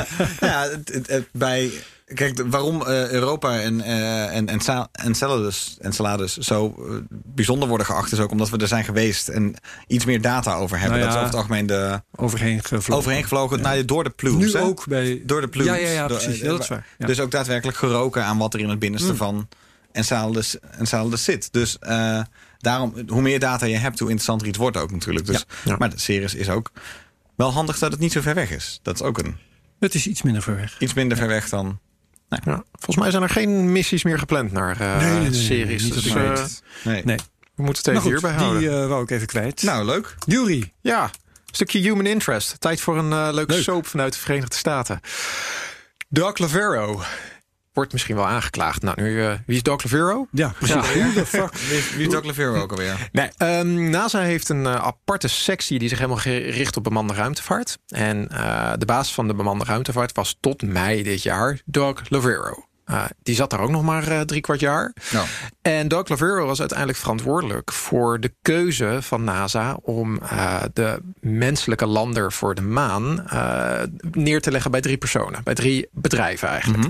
Kijk, waarom Europa en Enceladus zo bijzonder worden geacht... is ook omdat we er zijn geweest en iets meer data over hebben. Dat is over het algemeen overheen gevlogen. Door de plumes. Nu ook bij... Door de plumes. Ja, precies. Dat is waar. Ja. Dus ook daadwerkelijk geroken aan wat er in het binnenste van Enceladus zit. Dus... daarom, hoe meer data je hebt, hoe interessanter iets wordt ook natuurlijk. Dus, maar de Ceres is ook wel handig dat het niet zo ver weg is. Dat is ook het is iets minder ver weg. Iets minder ver weg dan... Nee. Ja, volgens mij zijn er geen missies meer gepland naar Ceres. Niet dus, nee. We moeten het even hierbij houden. Die wou ik even kwijt. Nou, leuk. Yuri. Ja. Stukje human interest. Tijd voor een leuke soap vanuit de Verenigde Staten. Doug Lavero wordt misschien wel aangeklaagd. Nou, wie is Doug Lavero? Ja, precies. Ja. Who the fuck? Wie is Doug Lavero ook alweer? Nee, NASA heeft een aparte sectie die zich helemaal richt op bemande ruimtevaart. En de baas van de bemande ruimtevaart was tot mei dit jaar Doug Lavero. Die zat daar ook nog maar 3/4 jaar. Nou. En Doug Lavero was uiteindelijk verantwoordelijk voor de keuze van NASA om de menselijke lander voor de maan neer te leggen bij 3 personen. Bij 3 bedrijven eigenlijk.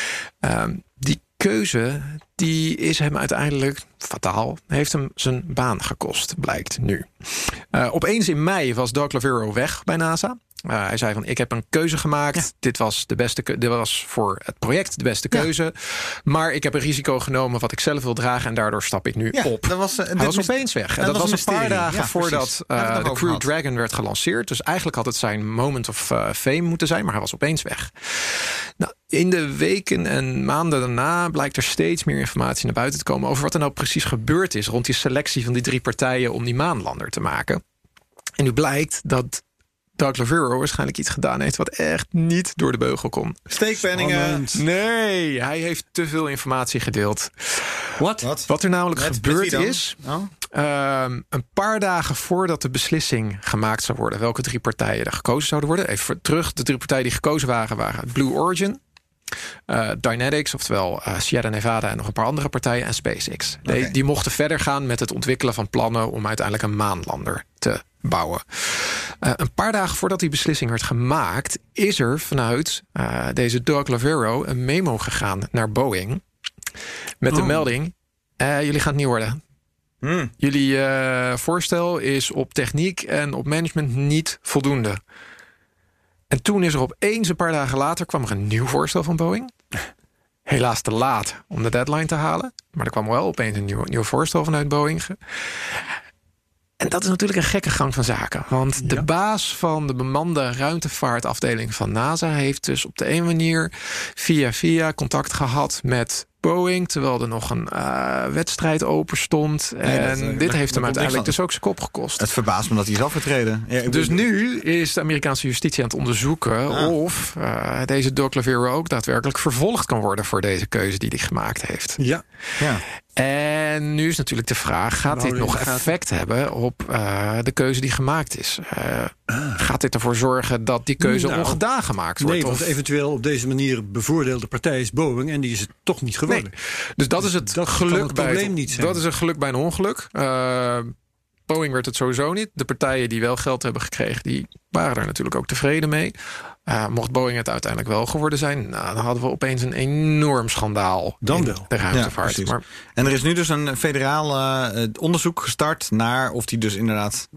Die keuze die is hem uiteindelijk fataal. Heeft hem zijn baan gekost, blijkt nu. Opeens in mei was Doug Lavero weg bij NASA. Hij zei van, ik heb een keuze gemaakt. Ja. Dit was voor het project de beste keuze. Ja. Maar ik heb een risico genomen wat ik zelf wil dragen. En daardoor stap ik nu op. Hij was opeens weg. En dat was een paar dagen voordat de Crew Dragon werd gelanceerd. Dus eigenlijk had het zijn moment of fame moeten zijn. Maar hij was opeens weg. Nou, in de weken en maanden daarna blijkt er steeds meer informatie naar buiten te komen over wat er nou precies gebeurd is rond die selectie van die 3 partijen om die maanlander te maken. En nu blijkt dat Doug Lavero waarschijnlijk iets gedaan heeft wat echt niet door de beugel kon. Steekpenningen. Nee, hij heeft te veel informatie gedeeld. Wat er namelijk gebeurd is, een paar dagen voordat de beslissing gemaakt zou worden welke 3 partijen er gekozen zouden worden. Even terug, de 3 partijen die gekozen waren Blue Origin, Dynetics, oftewel Sierra Nevada en nog een paar andere partijen en SpaceX. Okay. Die mochten verder gaan met het ontwikkelen van plannen om uiteindelijk een maanlander te bouwen. Een paar dagen voordat die beslissing werd gemaakt, is er vanuit deze Doug Lavero een memo gegaan naar Boeing met de melding: jullie gaan het niet worden. Jullie voorstel is op techniek en op management niet voldoende. En toen is er opeens een paar dagen later kwam er een nieuw voorstel van Boeing. Helaas te laat om de deadline te halen. Maar er kwam wel opeens een nieuw voorstel vanuit Boeing. En dat is natuurlijk een gekke gang van zaken. Want de baas van de bemande ruimtevaartafdeling van NASA heeft dus op de een manier via contact gehad met Boeing, terwijl er nog een wedstrijd open stond. En dit heeft hem uiteindelijk dus ook zijn kop gekost. Het verbaast me dat hij is afgetreden. Ja, dus nu is de Amerikaanse justitie aan het onderzoeken of deze Doug Lavero ook daadwerkelijk vervolgd kan worden voor deze keuze die hij gemaakt heeft. Ja. En nu is natuurlijk de vraag, gaat dit nog effect hebben op de keuze die gemaakt is? Gaat dit ervoor zorgen dat die keuze ongedaan gemaakt wordt? Nee, want eventueel op deze manier bevoordeelde partij is Boeing en die is het toch niet geworden. Nee. Dus dat is het geluk dat is een geluk bij een ongeluk. Boeing werd het sowieso niet. De partijen die wel geld hebben gekregen, die waren daar natuurlijk ook tevreden mee. Mocht Boeing het uiteindelijk wel geworden zijn, dan hadden we opeens een enorm schandaal in de ruimtevaart. Ja, en er is nu dus een federaal onderzoek gestart naar of die dus inderdaad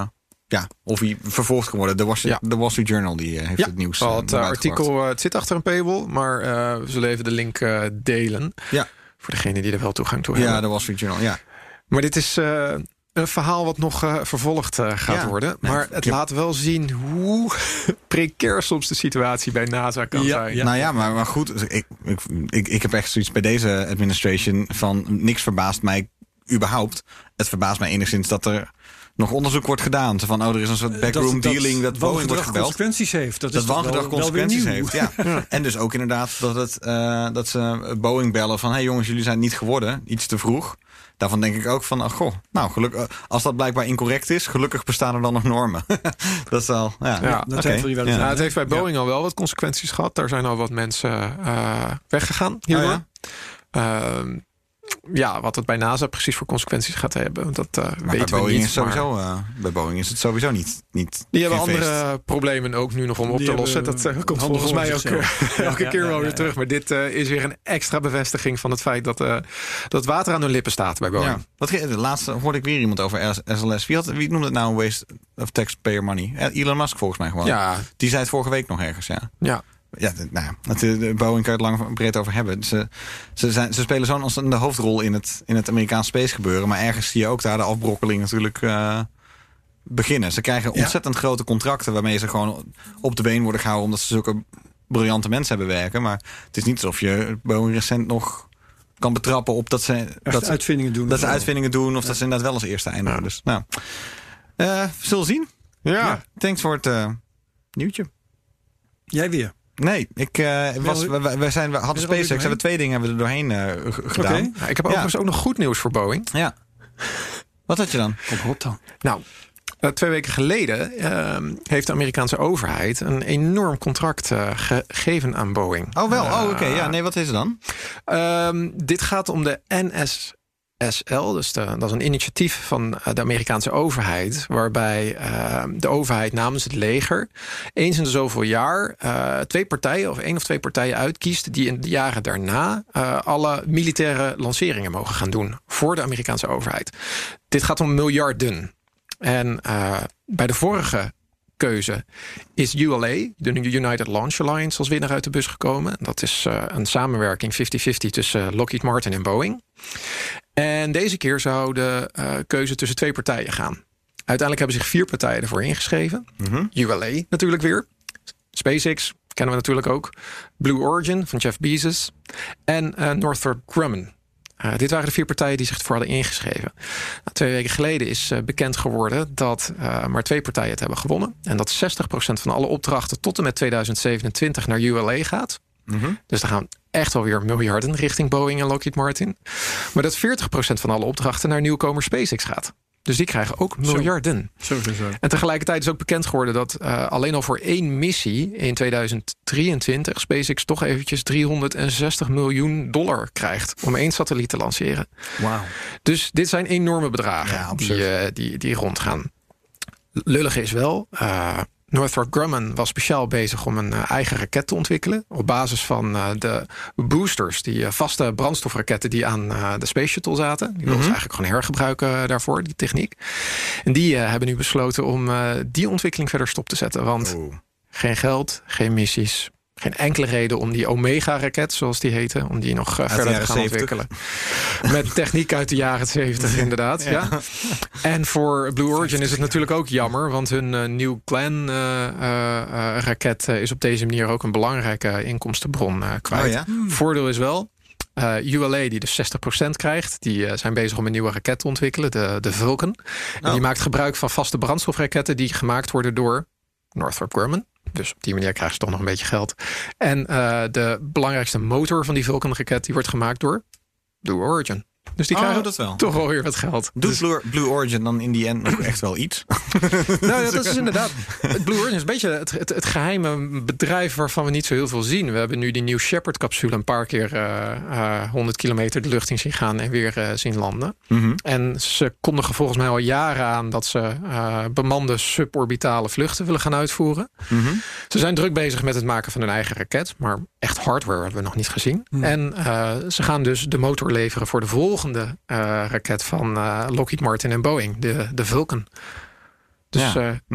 of hij vervolgd kan worden. De Wall Street Journal die heeft het nieuws. Het artikel het zit achter een paywall, maar we zullen even de link delen. Ja. Voor degene die er wel toegang toe hebben. Ja, de Wall Street Journal, ja. Maar dit is een verhaal wat nog vervolgd gaat worden. Maar het laat wel zien hoe precair soms de situatie bij NASA kan zijn. Ja. Nou ja, maar goed. Ik heb echt zoiets bij deze administration van niks verbaast mij überhaupt. Het verbaast mij enigszins dat er nog onderzoek wordt gedaan. Van, er is een soort backroom dealing dat Boeing wordt gebeld. Consequenties heeft. Dat wangedrag consequenties heeft. Ja. En dus ook inderdaad dat ze Boeing bellen van, hey jongens, jullie zijn niet geworden. Iets te vroeg. Daarvan denk ik ook van, gelukkig, als dat blijkbaar incorrect is, gelukkig bestaan er dan nog normen. Dat is wel, het heeft bij Boeing al wel wat consequenties gehad. Daar zijn al wat mensen weggegaan hierdoor. Wat het bij NASA precies voor consequenties gaat hebben, dat weten we niet. Bij Boeing is het sowieso niet. Die hebben andere problemen ook nu nog om op te lossen. Dat komt volgens mij ook elke keer wel weer terug. Maar dit is weer een extra bevestiging van het feit dat water aan hun lippen staat bij Boeing. De laatste hoorde ik weer iemand over SLS. Wie noemde het nou waste of taxpayer money? Elon Musk volgens mij gewoon. Ja. Die zei het vorige week nog ergens. Ja. Ja, de Boeing kan je het lang en breed over hebben. Ze spelen zo'n ontzettende hoofdrol in het Amerikaanse space gebeuren. Maar ergens zie je ook daar de afbrokkeling natuurlijk beginnen. Ze krijgen ontzettend grote contracten waarmee ze gewoon op de been worden gehouden omdat ze zulke briljante mensen hebben werken. Maar het is niet alsof je Boeing recent nog kan betrappen op dat ze uitvindingen doen. Dat ze uitvindingen doen of dat ze inderdaad wel als eerste eindigen. Dus we zullen zien. Ja. Thanks voor het nieuwtje. Jij weer? Nee, we hadden SpaceX. We 2 dingen hebben we er doorheen gedaan. Okay. Ja, ik heb overigens ook nog goed nieuws voor Boeing. Ja. Wat had je dan? Kom op dan. Nou, 2 weken geleden heeft de Amerikaanse overheid een enorm contract gegeven aan Boeing. Oh wel, oké. Ja, nee, wat is het dan? Dit gaat om de NSSL, dus dat is een initiatief van de Amerikaanse overheid, waarbij de overheid namens het leger eens in de zoveel jaar 2 partijen of 1 of 2 partijen uitkiest die in de jaren daarna alle militaire lanceringen mogen gaan doen voor de Amerikaanse overheid. Dit gaat om miljarden. En bij de vorige keuze is ULA, de United Launch Alliance, als winnaar uit de bus gekomen. Dat is een samenwerking 50-50 tussen Lockheed Martin en Boeing. En deze keer zou de keuze tussen 2 partijen gaan. Uiteindelijk hebben zich 4 partijen ervoor ingeschreven. ULA natuurlijk weer. SpaceX kennen we natuurlijk ook. Blue Origin van Jeff Bezos. En Northrop Grumman. Dit waren de 4 partijen die zich ervoor hadden ingeschreven. 2 weken geleden is bekend geworden dat maar 2 partijen het hebben gewonnen. En dat 60% van alle opdrachten tot en met 2027 naar ULA gaat. Dus er gaan echt wel weer miljarden richting Boeing en Lockheed Martin. Maar dat 40% van alle opdrachten naar nieuwkomer SpaceX gaat. Dus die krijgen ook miljarden. Zo. En tegelijkertijd is ook bekend geworden dat alleen al voor 1 missie in 2023 SpaceX toch eventjes $360 miljoen krijgt om 1 satelliet te lanceren. Wauw. Dus dit zijn enorme bedragen die rondgaan. Lullige is wel, Northrop Grumman was speciaal bezig om een eigen raket te ontwikkelen. Op basis van de boosters, die vaste brandstofraketten die aan de Space Shuttle zaten. Die wilden ze eigenlijk gewoon hergebruiken daarvoor, die techniek. En die hebben nu besloten om die ontwikkeling verder stop te zetten. Want geen geld, geen missies. Geen enkele reden om die Omega-raket, zoals die heette, om die nog verder te gaan ontwikkelen. Met techniek uit de jaren 70 inderdaad. Ja. En voor Blue Origin is het natuurlijk ook jammer, want hun New Glenn raket is op deze manier ook een belangrijke inkomstenbron kwijt. Voordeel is wel, ULA die dus 60% krijgt, die zijn bezig om een nieuwe raket te ontwikkelen, de Vulcan. En die maakt gebruik van vaste brandstofraketten die gemaakt worden door Northrop Grumman. Dus op die manier krijgen ze toch nog een beetje geld. En de belangrijkste motor van die Vulcan-raket die wordt gemaakt door Blue Origin. Dus die krijgen toch wel weer wat geld. Doet Blue Origin dan in die end nog echt wel iets? Nou, dat is inderdaad. Blue Origin is een beetje het geheime bedrijf waarvan we niet zo heel veel zien. We hebben nu die New Shepard-capsule een paar keer 100 kilometer de lucht in zien gaan en weer zien landen. En ze kondigen volgens mij al jaren aan dat ze bemande suborbitale vluchten willen gaan uitvoeren. Ze zijn druk bezig met het maken van hun eigen raket, maar echt hardware hebben we nog niet gezien. En ze gaan dus de motor leveren voor de volgende raket van Lockheed Martin en Boeing, de Vulcan. Dus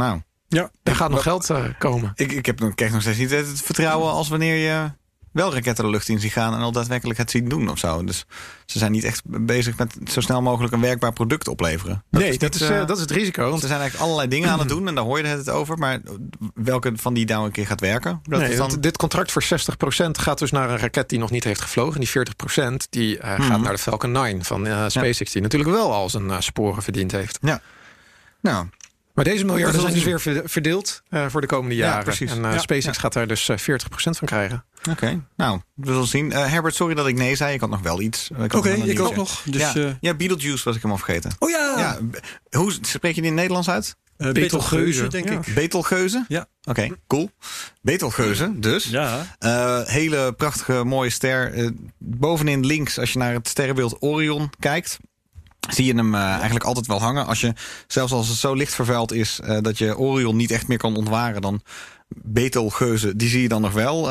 er gaat nog geld komen. Ik krijg nog steeds niet het vertrouwen als wanneer je wel raketten de lucht in ziet gaan en al daadwerkelijk het zien doen of zo. Dus ze zijn niet echt bezig met zo snel mogelijk een werkbaar product opleveren. Dat is het risico. Want er zijn eigenlijk allerlei dingen aan het doen en daar hoor je het over. Maar welke van die nou een keer gaat werken? Dit contract voor 60% gaat dus naar een raket die nog niet heeft gevlogen. Die 40% die gaat naar de Falcon 9 van SpaceX, die natuurlijk wel al zijn sporen verdiend heeft. Ja. Nou. Maar deze miljarden zijn dus weer verdeeld voor de komende jaren. Ja, precies. En SpaceX gaat daar dus 40% van krijgen. Oké, nou, we zullen zien. Herbert, sorry dat ik nee zei. Ik had nog wel iets. Oké, ik ook nog. Dus, Beetlejuice was ik helemaal vergeten. Oh ja! Hoe spreek je die in het Nederlands uit? Betelgeuze, denk ik. Betelgeuze? Ja. Oké, cool. Betelgeuze, dus. Ja. Hele prachtige, mooie ster. Bovenin links, als je naar het sterrenbeeld Orion kijkt, zie je hem eigenlijk altijd wel hangen. Zelfs als het zo licht vervuild is dat je Orion niet echt meer kan ontwaren, dan Betelgeuze, die zie je dan nog wel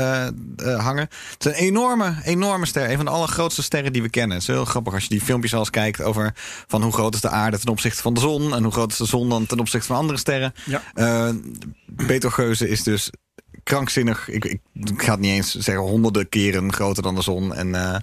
hangen. Het is een enorme ster. Een van de allergrootste sterren die we kennen. Het is heel grappig als je die filmpjes wel eens kijkt over van hoe groot is de aarde ten opzichte van de zon en hoe groot is de zon dan ten opzichte van andere sterren. Ja. Betelgeuze is dus krankzinnig. Ik ga het niet eens zeggen, honderden keren groter dan de zon. En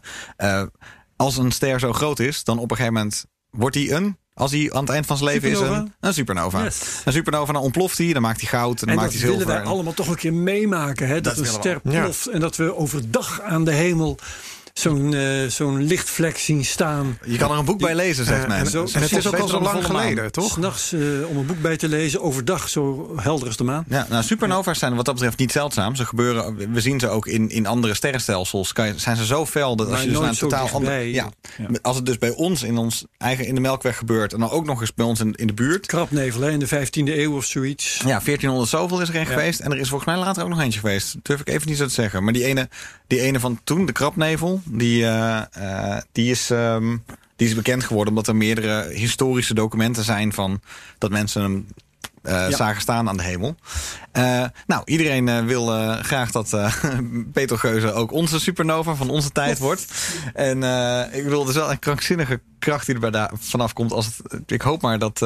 als een ster zo groot is, dan op een gegeven moment wordt hij als hij aan het eind van zijn leven is een supernova. Yes. Een supernova, dan ontploft hij, dan maakt hij goud en dan maakt hij zilver. Dat willen wij allemaal toch een keer meemaken. Hè? Dat een ster ploft en dat we overdag aan de hemel zo'n lichtvlek zien staan. Je kan er een boek bij lezen, zegt men. En het is ook al zo lang geleden, toch? 's Nachts om een boek bij te lezen, overdag zo helder als de maan. Ja, nou, supernova's zijn wat dat betreft niet zeldzaam. Ze gebeuren, we zien ze ook in andere sterrenstelsels. Zijn ze zo fel dat als je dus naar een totaal ander... Ja, als het dus bij ons in de Melkweg gebeurt en dan ook nog eens bij ons in de buurt. Krabnevel, hè, in de 15e eeuw of zoiets. Ja, 1400 zoveel is er een geweest. En er is volgens mij later ook nog eentje geweest. Dat durf ik even niet zo te zeggen. Maar die ene van toen, de krabnevel, die is bekend geworden omdat er meerdere historische documenten zijn van dat mensen hem zagen staan aan de hemel. Nou, iedereen wil graag dat Betelgeuse ook onze supernova van onze tijd wordt. En ik bedoel, er is wel een krankzinnige kracht die er vanaf komt. Ik hoop maar dat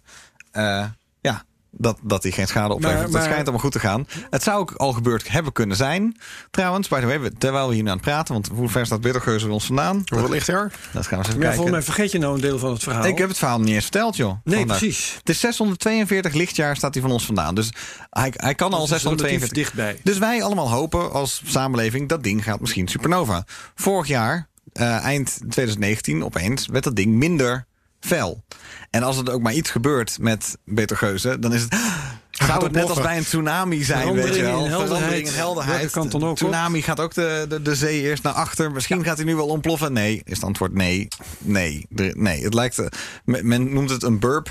dat hij geen schade oplevert. Dat schijnt allemaal goed te gaan. Het zou ook al gebeurd hebben kunnen zijn. Trouwens, by the way, terwijl we hier nu aan het praten, want hoe ver staat Betelgeuse bij ons vandaan? Hoeveel ligt er? Dat gaan we eens even Maar kijken. volgens mij vergeet je nou een deel van het verhaal. Ik heb het verhaal niet eens verteld, joh. Nee, Vandaag. precies. Het is 642 lichtjaar staat hij van ons vandaan. Dus hij kan al 642 dichtbij. Dus wij allemaal hopen als samenleving dat ding gaat misschien supernova. Vorig jaar, eind 2019, opeens werd dat ding minder fel. En als er ook maar iets gebeurt met Betelgeuse, dan is het... Zou het net als bij een tsunami zijn, weet je wel? Verandering in helderheid. Welke kant dan ook, tsunami gaat ook de zee eerst naar achter. Misschien gaat hij nu wel ontploffen. Nee, is het antwoord nee. Nee. Het lijkt... Men noemt het een burp.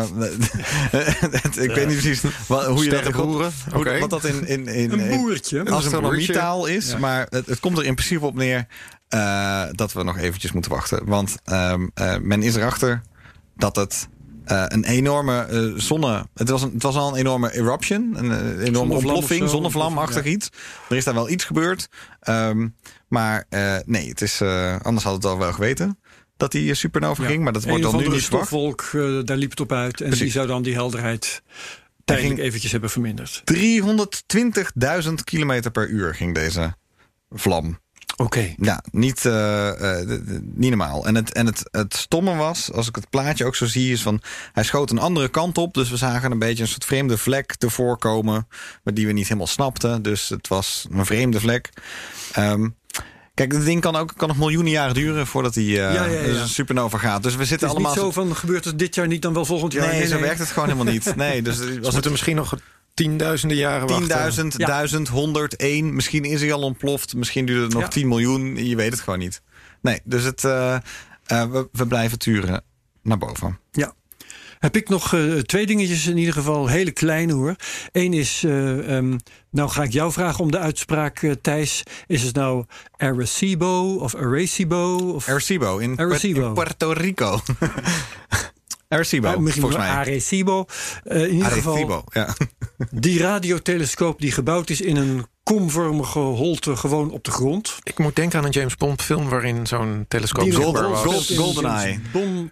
Ik weet niet precies hoe je dat... Wat dat in een boertje. Astronomietaal is. Ja. Maar het komt er in principe op neer dat we nog eventjes moeten wachten. Want men is erachter dat het... een enorme het was al een enorme eruption. Een enorme ontploffing, zonnevlamachtig iets. Er is daar wel iets gebeurd. Maar nee, het is, anders had het al wel geweten dat die supernova ging. Maar dat wordt dan nu niet verwacht. Stofwolk, daar liep het op uit. En precies. Die zou dan die helderheid tijdelijk eventjes hebben verminderd. 320.000 kilometer per uur ging deze vlam. Oké. Ja, niet normaal. En het stomme was, als ik het plaatje ook zo zie, is van... hij schoot een andere kant op, dus we zagen een beetje een soort vreemde vlek ervoor komen... maar die we niet helemaal snapten, dus het was een vreemde vlek. Kijk, dit ding kan nog miljoenen jaren duren voordat hij supernova gaat. Dus we zitten het is allemaal... niet zo van, gebeurt het dit jaar niet, dan wel volgend jaar? Nee, zo werkt het gewoon helemaal niet. Nee, dus we moeten misschien nog... 10.000 jaren wachten. 10.000, 1000, 101. Misschien is hij al ontploft. Misschien duurt het nog 10 miljoen. Je weet het gewoon niet. Nee, dus we blijven turen naar boven. Ja. Heb ik nog 2 dingetjes in ieder geval. Hele kleine hoor. Eén is, nou ga ik jou vragen om de uitspraak, Thijs. Is het nou Arecibo of Arecibo? Arecibo in Puerto Rico. Arecibo, volgens mij. Arecibo. In ieder geval, ja. Die radiotelescoop die gebouwd is in een komvormige holte gewoon op de grond. Ik moet denken aan een James Bond film waarin zo'n telescoop GoldenEye.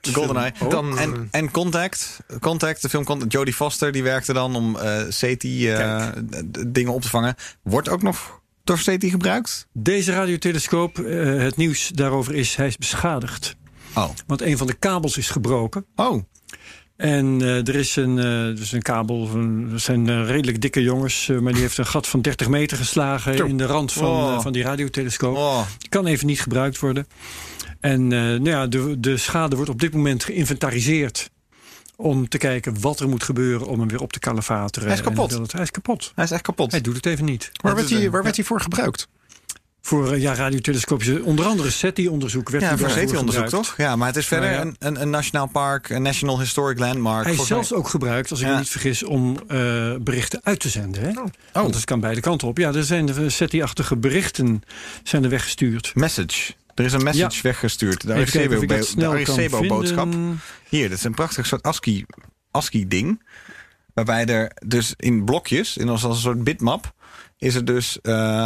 En Contact, de film Jodie Foster, die werkte dan om SETI dingen op te vangen. Wordt ook nog door SETI gebruikt? Deze radiotelescoop, het nieuws daarover is, hij is beschadigd. Oh. Want een van de kabels is gebroken. Oh. En er is een kabel, dat zijn redelijk dikke jongens... maar die heeft een gat van 30 meter geslagen in de rand van die radiotelescoop. Die kan even niet gebruikt worden. En de schade wordt op dit moment geïnventariseerd... om te kijken wat er moet gebeuren om hem weer op te kalefateren. Hij is kapot. Hij is kapot. Hij is echt kapot. Hij doet het even niet. Waar werd hij voor gebruikt? Voor radiotelescoopjes, onder andere SETI-onderzoek. Voor SETI-onderzoek toch? Ja, maar het is verder een nationaal park, een National Historic Landmark. Hij is zelfs ook gebruikt, als ik me niet vergis, om berichten uit te zenden. Hè? Want het kan beide kanten op. Ja, er zijn SETI-achtige berichten zijn er weggestuurd. Message. Er is een message weggestuurd. De Arecibo-boodschap. Hier, dit is een prachtig soort ASCII-ding. Waarbij er dus in blokjes, als een soort bitmap, is er dus...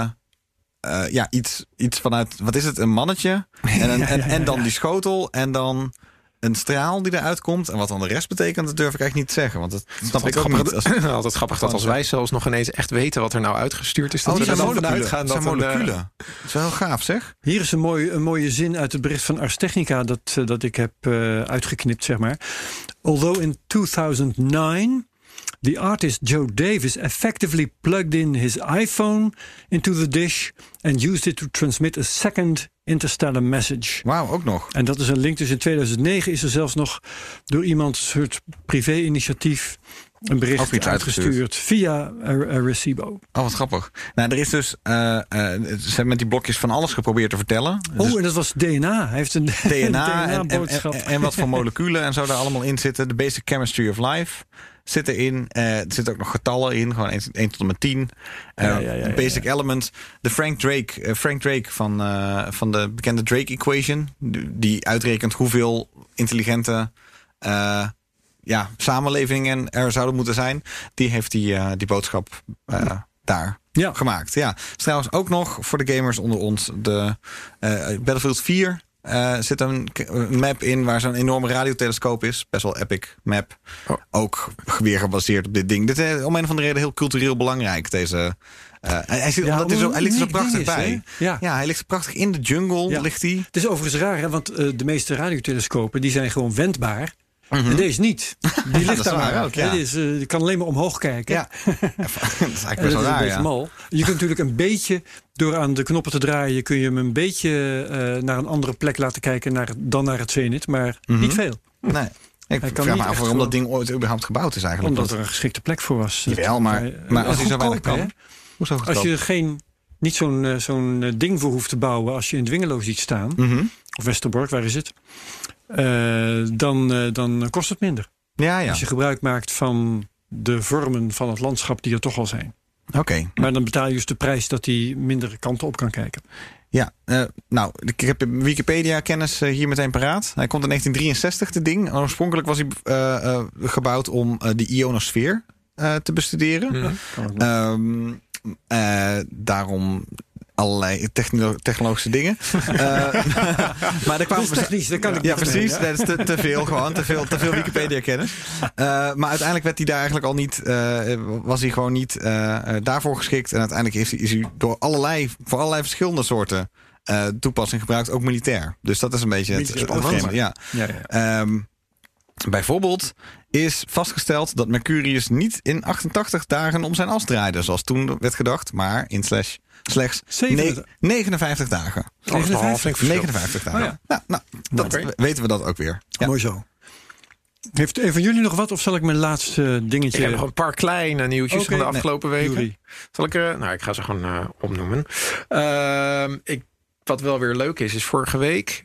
iets vanuit, wat is het, een mannetje en dan die schotel en dan een straal die eruit komt. En wat dan de rest betekent, dat durf ik eigenlijk niet te zeggen. Want dat snap ik ook niet. Altijd grappig dat als wij zelfs nog ineens echt weten wat er nou uitgestuurd is. Dat we er dan vanuit gaan dat moleculen. Dat is wel heel gaaf, zeg. Hier is een mooie zin uit het bericht van Ars Technica dat ik heb uitgeknipt, zeg maar. Although in 2009... The artist Joe Davis effectively plugged in his iPhone into the dish and used it to transmit a second interstellar message. Wauw, ook nog. En dat is een link. Dus in 2009 is er zelfs nog door iemand een soort privé-initiatief een bericht uitgestuurd via Arecibo. Oh, wat grappig. Nou, er is dus... ze hebben met die blokjes van alles geprobeerd te vertellen. Dus en dat was DNA. Hij heeft een DNA-boodschap. En wat voor moleculen en zo daar allemaal in zitten. De basic chemistry of life zit erin. Er zitten ook nog getallen in. Gewoon 1 tot en met 10. Basic elements. De Frank Drake van de bekende Drake equation. Die uitrekent hoeveel intelligente... samenlevingen er zouden moeten zijn. Die heeft die boodschap daar gemaakt. Ja. Trouwens ook nog voor de gamers onder ons. De Battlefield 4 zit een map in waar zo'n enorme radiotelescoop is. Best wel epic map. Ook weer gebaseerd op dit ding. Dit is om een of andere reden heel cultureel belangrijk. Deze... hij ligt er zo prachtig bij. Hij ligt zo prachtig in de jungle. Ligt hij. Het is overigens raar, hè, want de meeste radiotelescopen die zijn gewoon wendbaar. En deze niet. Die ligt daar maar ook. Je kan alleen maar omhoog kijken. Ja. Dat is eigenlijk best wel raar. Een beetje mal. Je kunt natuurlijk een beetje, door aan de knoppen te draaien, kun je hem een beetje naar een andere plek laten kijken dan naar het zenit. Maar niet veel. Nee. Ik vraag me af waarom dat ding ooit überhaupt gebouwd is eigenlijk. Omdat er een geschikte plek voor was. Jawel, maar als hij zo weinig kan. Hoezo goedkoop? Als je niet zo'n ding voor hoeft te bouwen als je in Dwingelo ziet staan. Of Westerbork, waar is het? Dan kost het minder. Ja. Als je gebruik maakt van de vormen van het landschap die er toch al zijn. Oké. Maar dan betaal je dus de prijs dat hij minder kanten op kan kijken. Ja, ik heb Wikipedia-kennis hier meteen paraat. Hij komt in 1963, dit ding. Oorspronkelijk was hij gebouwd om de ionosfeer te bestuderen. Daarom allerlei technologische dingen. Maar er kwam technisch, dat kan ik niet. Ja, precies. Dat is te veel gewoon. Te veel Wikipedia-kennis. Maar uiteindelijk werd hij daar eigenlijk al niet... was hij gewoon niet daarvoor geschikt. En uiteindelijk is hij voor allerlei verschillende soorten toepassing gebruikt. Ook militair. Dus dat is een beetje het vreemde. Ja. Bijvoorbeeld is vastgesteld dat Mercurius niet in 88 dagen om zijn as draaide, zoals toen werd gedacht, maar in slechts 59 dagen. 59 dagen. Weten we dat ook weer. Ja. Mooi zo. Heeft een van jullie nog wat of zal ik mijn laatste dingetje... Ik heb nog een paar kleine nieuwtjes van de afgelopen weken. Zal ik ik ga ze gewoon opnoemen. Wat wel weer leuk is vorige week...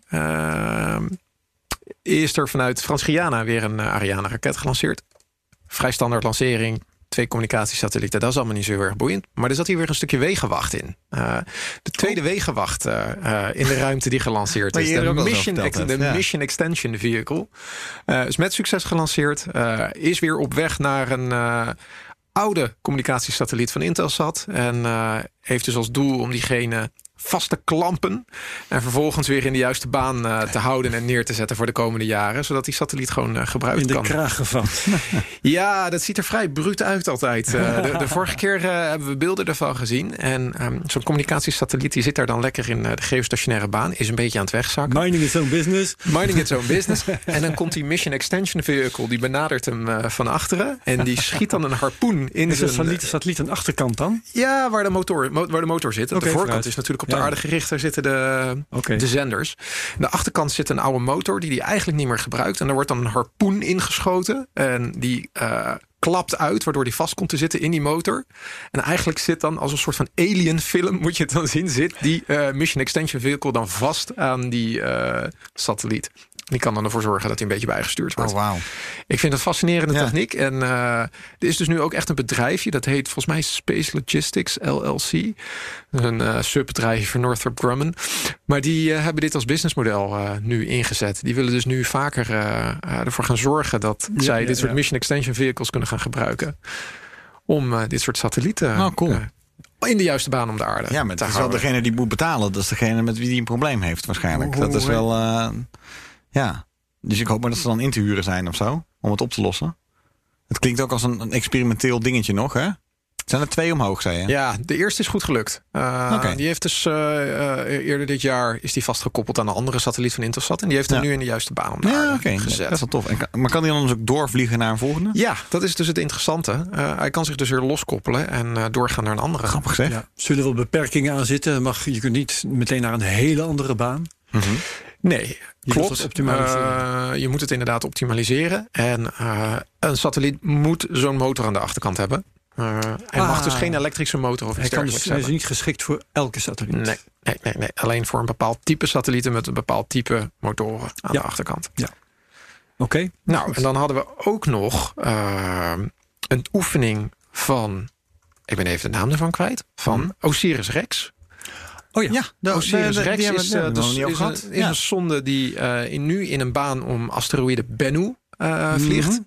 is er vanuit Frans-Guyana weer een Ariane-raket gelanceerd. Vrij standaard lancering. 2 communicatiesatellieten, dat is allemaal niet zo heel erg boeiend. Maar er zat hier weer een stukje wegenwacht in. De tweede wegenwacht in de ruimte die gelanceerd is. De Mission Extension Vehicle. Is met succes gelanceerd. Is weer op weg naar een oude communicatiesatelliet van Intelsat. En heeft dus als doel om diegene vast te klampen en vervolgens weer in de juiste baan te houden en neer te zetten voor de komende jaren, zodat die satelliet gewoon gebruikt kan. In de kraag gevat. Ja, dat ziet er vrij bruut uit altijd. De vorige keer hebben we beelden ervan gezien en zo'n communicatiesatelliet die zit daar dan lekker in de geostationaire baan, is een beetje aan het wegzakken. Minding its own business. En dan komt die Mission Extension Vehicle, die benadert hem van achteren en die schiet dan een harpoen in zijn... Is de satelliet aan de achterkant dan? Ja, waar de motor zit. De voorkant is natuurlijk op de aarde gericht. Daar zitten de zenders. Aan de achterkant zit een oude motor die eigenlijk niet meer gebruikt. En er wordt dan een harpoen ingeschoten. En die klapt uit, waardoor die vast komt te zitten in die motor. En eigenlijk zit dan als een soort van alien film, moet je het dan zien, zit die Mission Extension Vehicle dan vast aan die satelliet. Die kan dan ervoor zorgen dat hij een beetje bijgestuurd wordt. Oh, wow. Ik vind het fascinerende techniek. En er is dus nu ook echt een bedrijfje. Dat heet volgens mij Space Logistics LLC. Een subbedrijf van Northrop Grumman. Maar die hebben dit als businessmodel nu ingezet. Die willen dus nu vaker ervoor gaan zorgen dat zij dit soort Mission Extension Vehicles kunnen gaan gebruiken. Om dit soort satellieten in de juiste baan om de aarde te het is wel degene die moet betalen. Dat is degene met wie die een probleem heeft waarschijnlijk. Dat is wel... dus ik hoop maar dat ze dan in te huren zijn of zo, om het op te lossen. Het klinkt ook als een experimenteel dingetje nog, hè? Zijn er 2 omhoog, zei je? Ja, de eerste is goed gelukt. Die heeft dus eerder dit jaar is die vastgekoppeld aan een andere satelliet van Intelsat. En die heeft hem nu in de juiste baan om de aarde gezet. Dat is wel tof. Maar kan hij dan ook doorvliegen naar een volgende? Ja, dat is dus het interessante. Hij kan zich dus weer loskoppelen en doorgaan naar een andere. Grappig zeg. Ja. Zullen er wel beperkingen aan zitten? Je kunt niet meteen naar een hele andere baan. Mm-hmm. Nee, klopt. Je moet het inderdaad optimaliseren. En een satelliet moet zo'n motor aan de achterkant hebben. En mag dus geen elektrische motor of iets dergelijks hebben. Hij is niet geschikt voor elke satelliet. Nee. Alleen voor een bepaald type satellieten met een bepaald type motoren aan de achterkant. Ja. Oké. Nou, en dan hadden we ook nog een oefening van... Ik ben even de naam ervan kwijt. Van Osiris-Rex. Oh ja, de Osiris-Rex is een sonde die nu in een baan om asteroïde Bennu vliegt.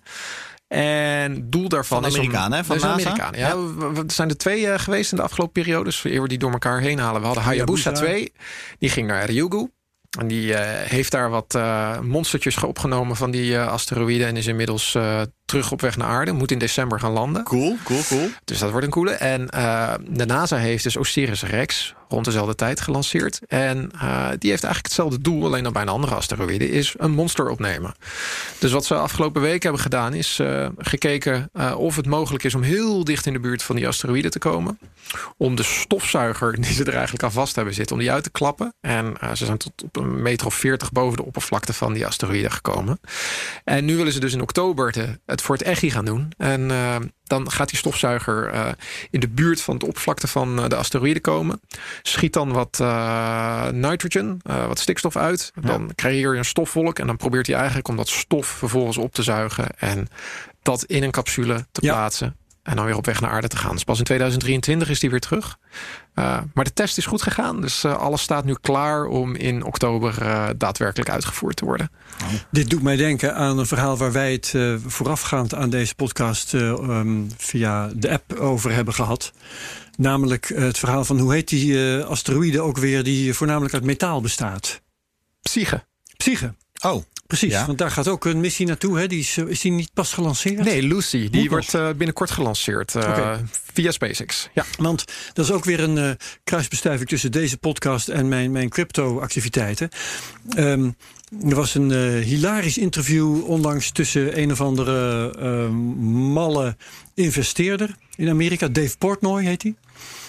En doel daarvan is Amerikanen, van NASA? Amerikanen, ja. Er zijn er 2 geweest in de afgelopen periodes. Eer we die door elkaar heen halen. We hadden Hayabusa 2. Die ging naar Ryugu. En die heeft daar wat monstertjes opgenomen van die asteroïden. En is inmiddels terug op weg naar aarde. Moet in december gaan landen. Cool. Dus dat wordt een coole. En de NASA heeft dus Osiris-Rex rond dezelfde tijd gelanceerd. En die heeft eigenlijk hetzelfde doel, alleen dan bij een andere asteroïde, is een monster opnemen. Dus wat ze afgelopen week hebben gedaan, is gekeken of het mogelijk is om heel dicht in de buurt van die asteroïden te komen. Om de stofzuiger die ze er eigenlijk aan vast hebben zitten, om die uit te klappen. En ze zijn tot op 1,40 meter boven de oppervlakte van die asteroïden gekomen. En nu willen ze dus in oktober het voor het EGI gaan doen. En dan gaat die stofzuiger in de buurt van de oppervlakte van de asteroïden komen. Schiet dan wat nitrogen, wat stikstof uit. Dan creëer je een stofwolk. En dan probeert hij eigenlijk om dat stof vervolgens op te zuigen. En dat in een capsule te plaatsen. En dan weer op weg naar aarde te gaan. Dus pas in 2023 is die weer terug. Maar de test is goed gegaan. Dus alles staat nu klaar om in oktober daadwerkelijk uitgevoerd te worden. Dit doet mij denken aan een verhaal waar wij het voorafgaand aan deze podcast via de app over hebben gehad. Namelijk het verhaal van hoe heet die asteroïde ook weer die voornamelijk uit metaal bestaat? Psyche. Oh. Precies, want daar gaat ook een missie naartoe. Hè? Is die niet pas gelanceerd? Nee, Lucy. Die wordt binnenkort gelanceerd via SpaceX. Ja. Want dat is ook weer een kruisbestuiving tussen deze podcast en mijn crypto-activiteiten. Er was een hilarisch interview onlangs tussen een of andere malle investeerder in Amerika. Dave Portnoy heet hij.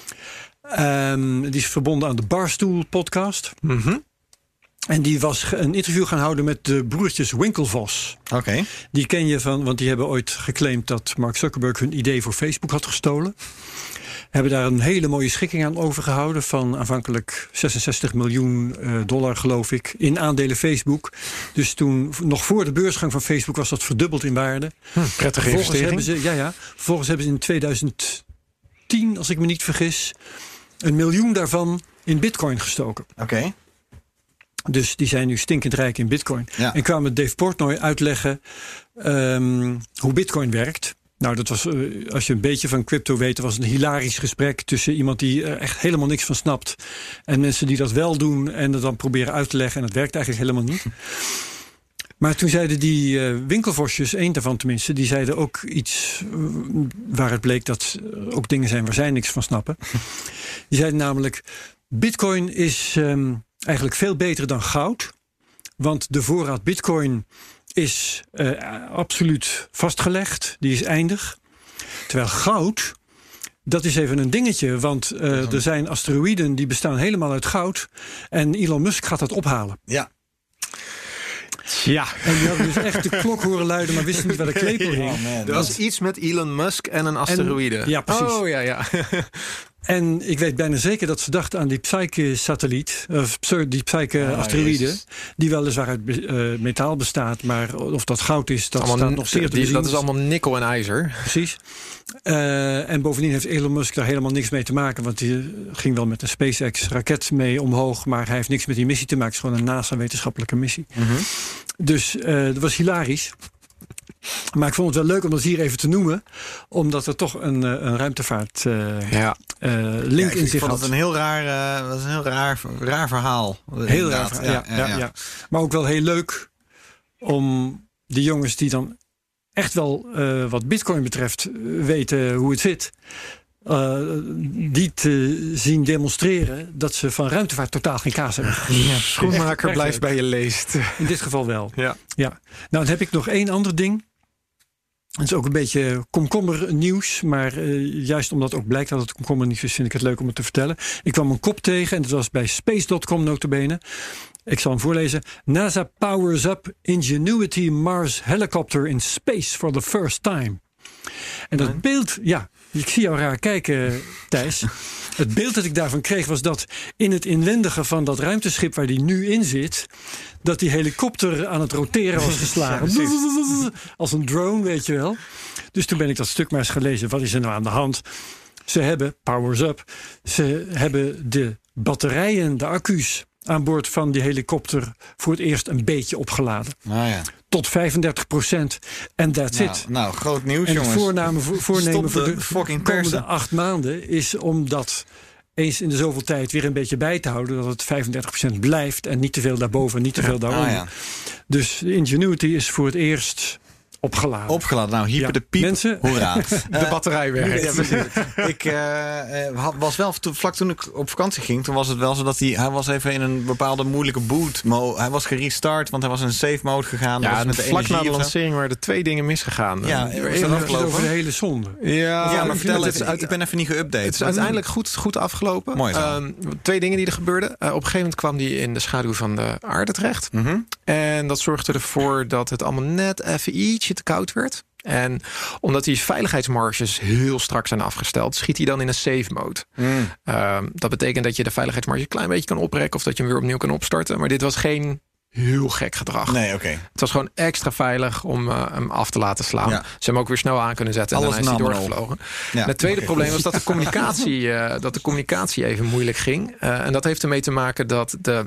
Die is verbonden aan de Barstool podcast. Mm-hmm. En die was een interview gaan houden met de broertjes Winklevoss. Oké. Die ken je want die hebben ooit geclaimd dat Mark Zuckerberg hun idee voor Facebook had gestolen. Hebben daar een hele mooie schikking aan overgehouden van aanvankelijk $66 miljoen geloof ik, in aandelen Facebook. Dus toen, nog voor de beursgang van Facebook, was dat verdubbeld in waarde. Prettige investering. Vervolgens hebben ze in 2010, als ik me niet vergis, $1 miljoen daarvan in Bitcoin gestoken. Oké. Dus die zijn nu stinkend rijk in Bitcoin. Ja. En kwamen Dave Portnoy uitleggen hoe Bitcoin werkt. Nou, dat was, als je een beetje van crypto weet, was een hilarisch gesprek tussen iemand die er echt helemaal niks van snapt en mensen die dat wel doen en het dan proberen uit te leggen en het werkt eigenlijk helemaal niet. Maar toen zeiden die Winkelvosjes, één daarvan tenminste, die zeiden ook iets waar het bleek dat ook dingen zijn waar zij niks van snappen. Die zeiden namelijk, Bitcoin is eigenlijk veel beter dan goud. Want de voorraad Bitcoin is absoluut vastgelegd. Die is eindig. Terwijl goud, dat is even een dingetje. Want er zijn asteroïden die bestaan helemaal uit goud. En Elon Musk gaat dat ophalen. Ja. Ja. En die hadden dus echt de klok horen luiden, maar wisten niet waar de klepel hing. Er was iets met Elon Musk en een asteroïde. Ja, precies. Oh, ja. En ik weet bijna zeker dat ze dachten aan die Psyche-satelliet, die Psyche-asteroïde, die weliswaar uit metaal bestaat, maar of dat goud is, dat staat nog zeer te bezien. Dat is allemaal nikkel en ijzer. Precies. En bovendien heeft Elon Musk daar helemaal niks mee te maken, want hij ging wel met een SpaceX-raket mee omhoog, maar hij heeft niks met die missie te maken. Het is gewoon een NASA-wetenschappelijke missie. Mm-hmm. Dus dat was hilarisch. Maar ik vond het wel leuk om dat hier even te noemen, omdat er toch een ruimtevaart link in zich had. Ik vond het een heel raar verhaal. Heel raar, ja. Maar ook wel heel leuk om die jongens die dan echt wel wat Bitcoin betreft weten hoe het zit, die te zien demonstreren dat ze van ruimtevaart totaal geen kaas hebben. Ja, schoenmaker blijft bij je leest. In dit geval wel. Ja. Nou, dan heb ik nog 1 ander ding. Het is ook een beetje komkommernieuws, maar juist omdat ook blijkt dat het komkommernieuws is, vind ik het leuk om het te vertellen. Ik kwam een kop tegen en dat was bij space.com notabene. Ik zal hem voorlezen. NASA powers up Ingenuity Mars helicopter in space for the first time. En dat beeld, ik zie jou raar kijken, Thijs. Het beeld dat ik daarvan kreeg was dat in het inwendige van dat ruimteschip waar die nu in zit, dat die helikopter aan het roteren was geslagen. Als een drone, weet je wel. Dus toen ben ik dat stuk maar eens gelezen. Wat is er nou aan de hand? Ze hebben, powers up, ze hebben de batterijen, de accu's aan boord van die helikopter voor het eerst een beetje opgeladen. Tot 35%. En that's it. Nou, groot nieuws, en jongens. Het voornemen voor de fucking komende 8 maanden is om dat eens in de zoveel tijd weer een beetje bij te houden, dat het 35% blijft en niet te veel daarboven, niet te veel daaronder. Dus de Ingenuity is voor het eerst opgeladen. Nou, hyper de piep. Mensen, hoera. De batterij werkt. Ik was wel, vlak toen ik op vakantie ging, toen was het wel zo dat hij was even in een bepaalde moeilijke boot mode. Hij was gerestart, want hij was in een safe mode gegaan. Ja, met de vlak na de lancering waren er 2 dingen misgegaan. over de hele zonde. Ja, maar vertel het. Ik ben even niet geüpdate. Het is uiteindelijk goed afgelopen. Mooi zo. 2 dingen die er gebeurden. Op een gegeven moment kwam die in de schaduw van de aarde terecht. En dat zorgde ervoor dat het allemaal net even ietsje te koud werd. En omdat die veiligheidsmarges heel strak zijn afgesteld, schiet hij dan in een safe mode. Dat betekent dat je de veiligheidsmarge een klein beetje kan oprekken of dat je hem weer opnieuw kan opstarten. Maar dit was geen heel gek gedrag. Nee, oké. Het was gewoon extra veilig om hem af te laten slaan. Ja. Ze hebben hem ook weer snel aan kunnen zetten en dan is hij doorgevlogen. Ja. Het tweede probleem was dat de communicatie even moeilijk ging. En dat heeft ermee te maken dat de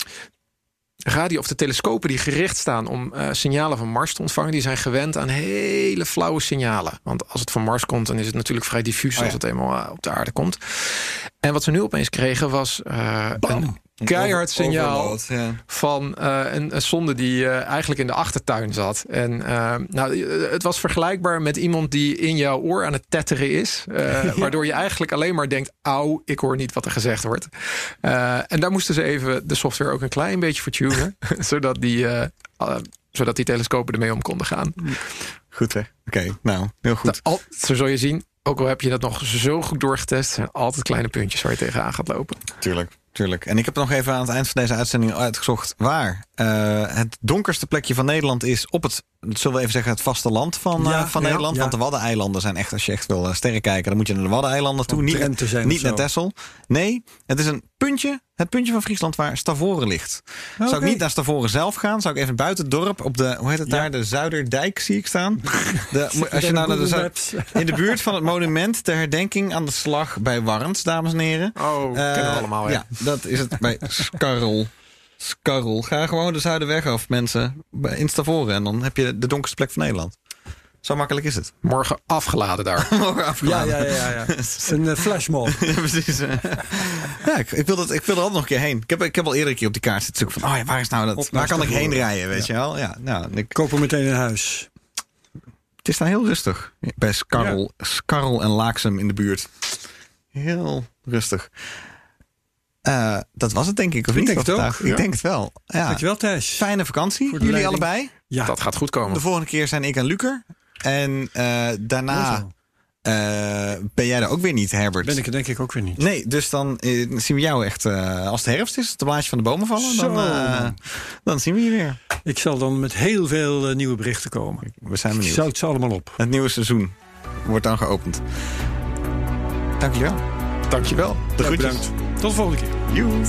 radio of de telescopen die gericht staan om signalen van Mars te ontvangen, die zijn gewend aan hele flauwe signalen. Want als het van Mars komt, dan is het natuurlijk vrij diffuus als het eenmaal op de aarde komt. En wat ze nu opeens kregen was een keihard signaal van een sonde die eigenlijk in de achtertuin zat. En het was vergelijkbaar met iemand die in jouw oor aan het tetteren is. Waardoor je eigenlijk alleen maar denkt, auw, ik hoor niet wat er gezegd wordt. En daar moesten ze even de software ook een klein beetje voor tunen. zodat die telescopen ermee om konden gaan. Goed hè? Oké, nou, heel goed. Zo zul je zien, ook al heb je dat nog zo goed doorgetest, zijn altijd kleine puntjes waar je tegenaan gaat lopen. Tuurlijk. En ik heb nog even aan het eind van deze uitzending uitgezocht waar het donkerste plekje van Nederland is op het, zullen we even zeggen, het vasteland van Nederland. Ja. Want de Waddeneilanden zijn echt, als je echt wil sterren kijken, dan moet je naar de Waddeneilanden toe. Niet naar Texel. Nee, het is het puntje van Friesland waar Stavoren ligt. Okay. Zou ik niet naar Stavoren zelf gaan, zou ik even buiten het dorp op de, hoe heet het daar, de Zuiderdijk zie ik staan. Als je nou naar in de buurt van het monument ter herdenking aan de slag bij Warns, dames en heren. Kennen we allemaal. Ja, dat is het bij Skarrel. Ga gewoon de Zuiderweg af, mensen. In Stavoren. En dan heb je de donkerste plek van Nederland. Zo makkelijk is het. Morgen afgeladen daar. Morgen afgeladen. Ja. Een flashmob. Ja, precies. Ik wil er altijd nog een keer heen. Ik heb al eerder een keer op die kaart zitten zoeken van, waar is nou dat? Waar kan ik heen rijden, weet je wel? Ja, ik koop er meteen een huis. Het is daar heel rustig. Bij Skarrel en Laaksem in de buurt. Heel rustig. Dat was het denk ik, of niet? Ik denk het ook. Ik denk het wel. Ja. Dankjewel, Thijs. Fijne vakantie. Jullie allebei. Ja, dat gaat goed komen. De volgende keer zijn ik en Lucer. En daarna ben jij er ook weer niet, Herbert. Ben ik er denk ik ook weer niet. Nee, dus dan zien we jou echt als het herfst is, de blaadjes van de bomen vallen. Dan zien we je weer. Ik zal dan met heel veel nieuwe berichten komen. We zijn benieuwd. Ik zout ze allemaal op. Het nieuwe seizoen wordt dan geopend. Dankjewel. De groetjes. Bedankt. Tot de volgende keer. Joes.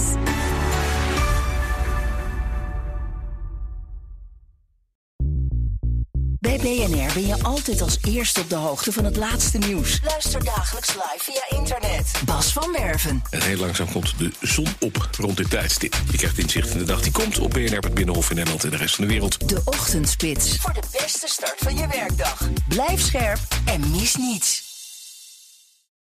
Bij BNR ben je altijd als eerste op de hoogte van het laatste nieuws. Luister dagelijks live via internet. Bas van Werven. En heel langzaam komt de zon op rond dit tijdstip. Je krijgt inzicht in de dag die komt op BNR, het Binnenhof in Nederland en de rest van de wereld. De Ochtendspits. Voor de beste start van je werkdag. Blijf scherp en mis niets.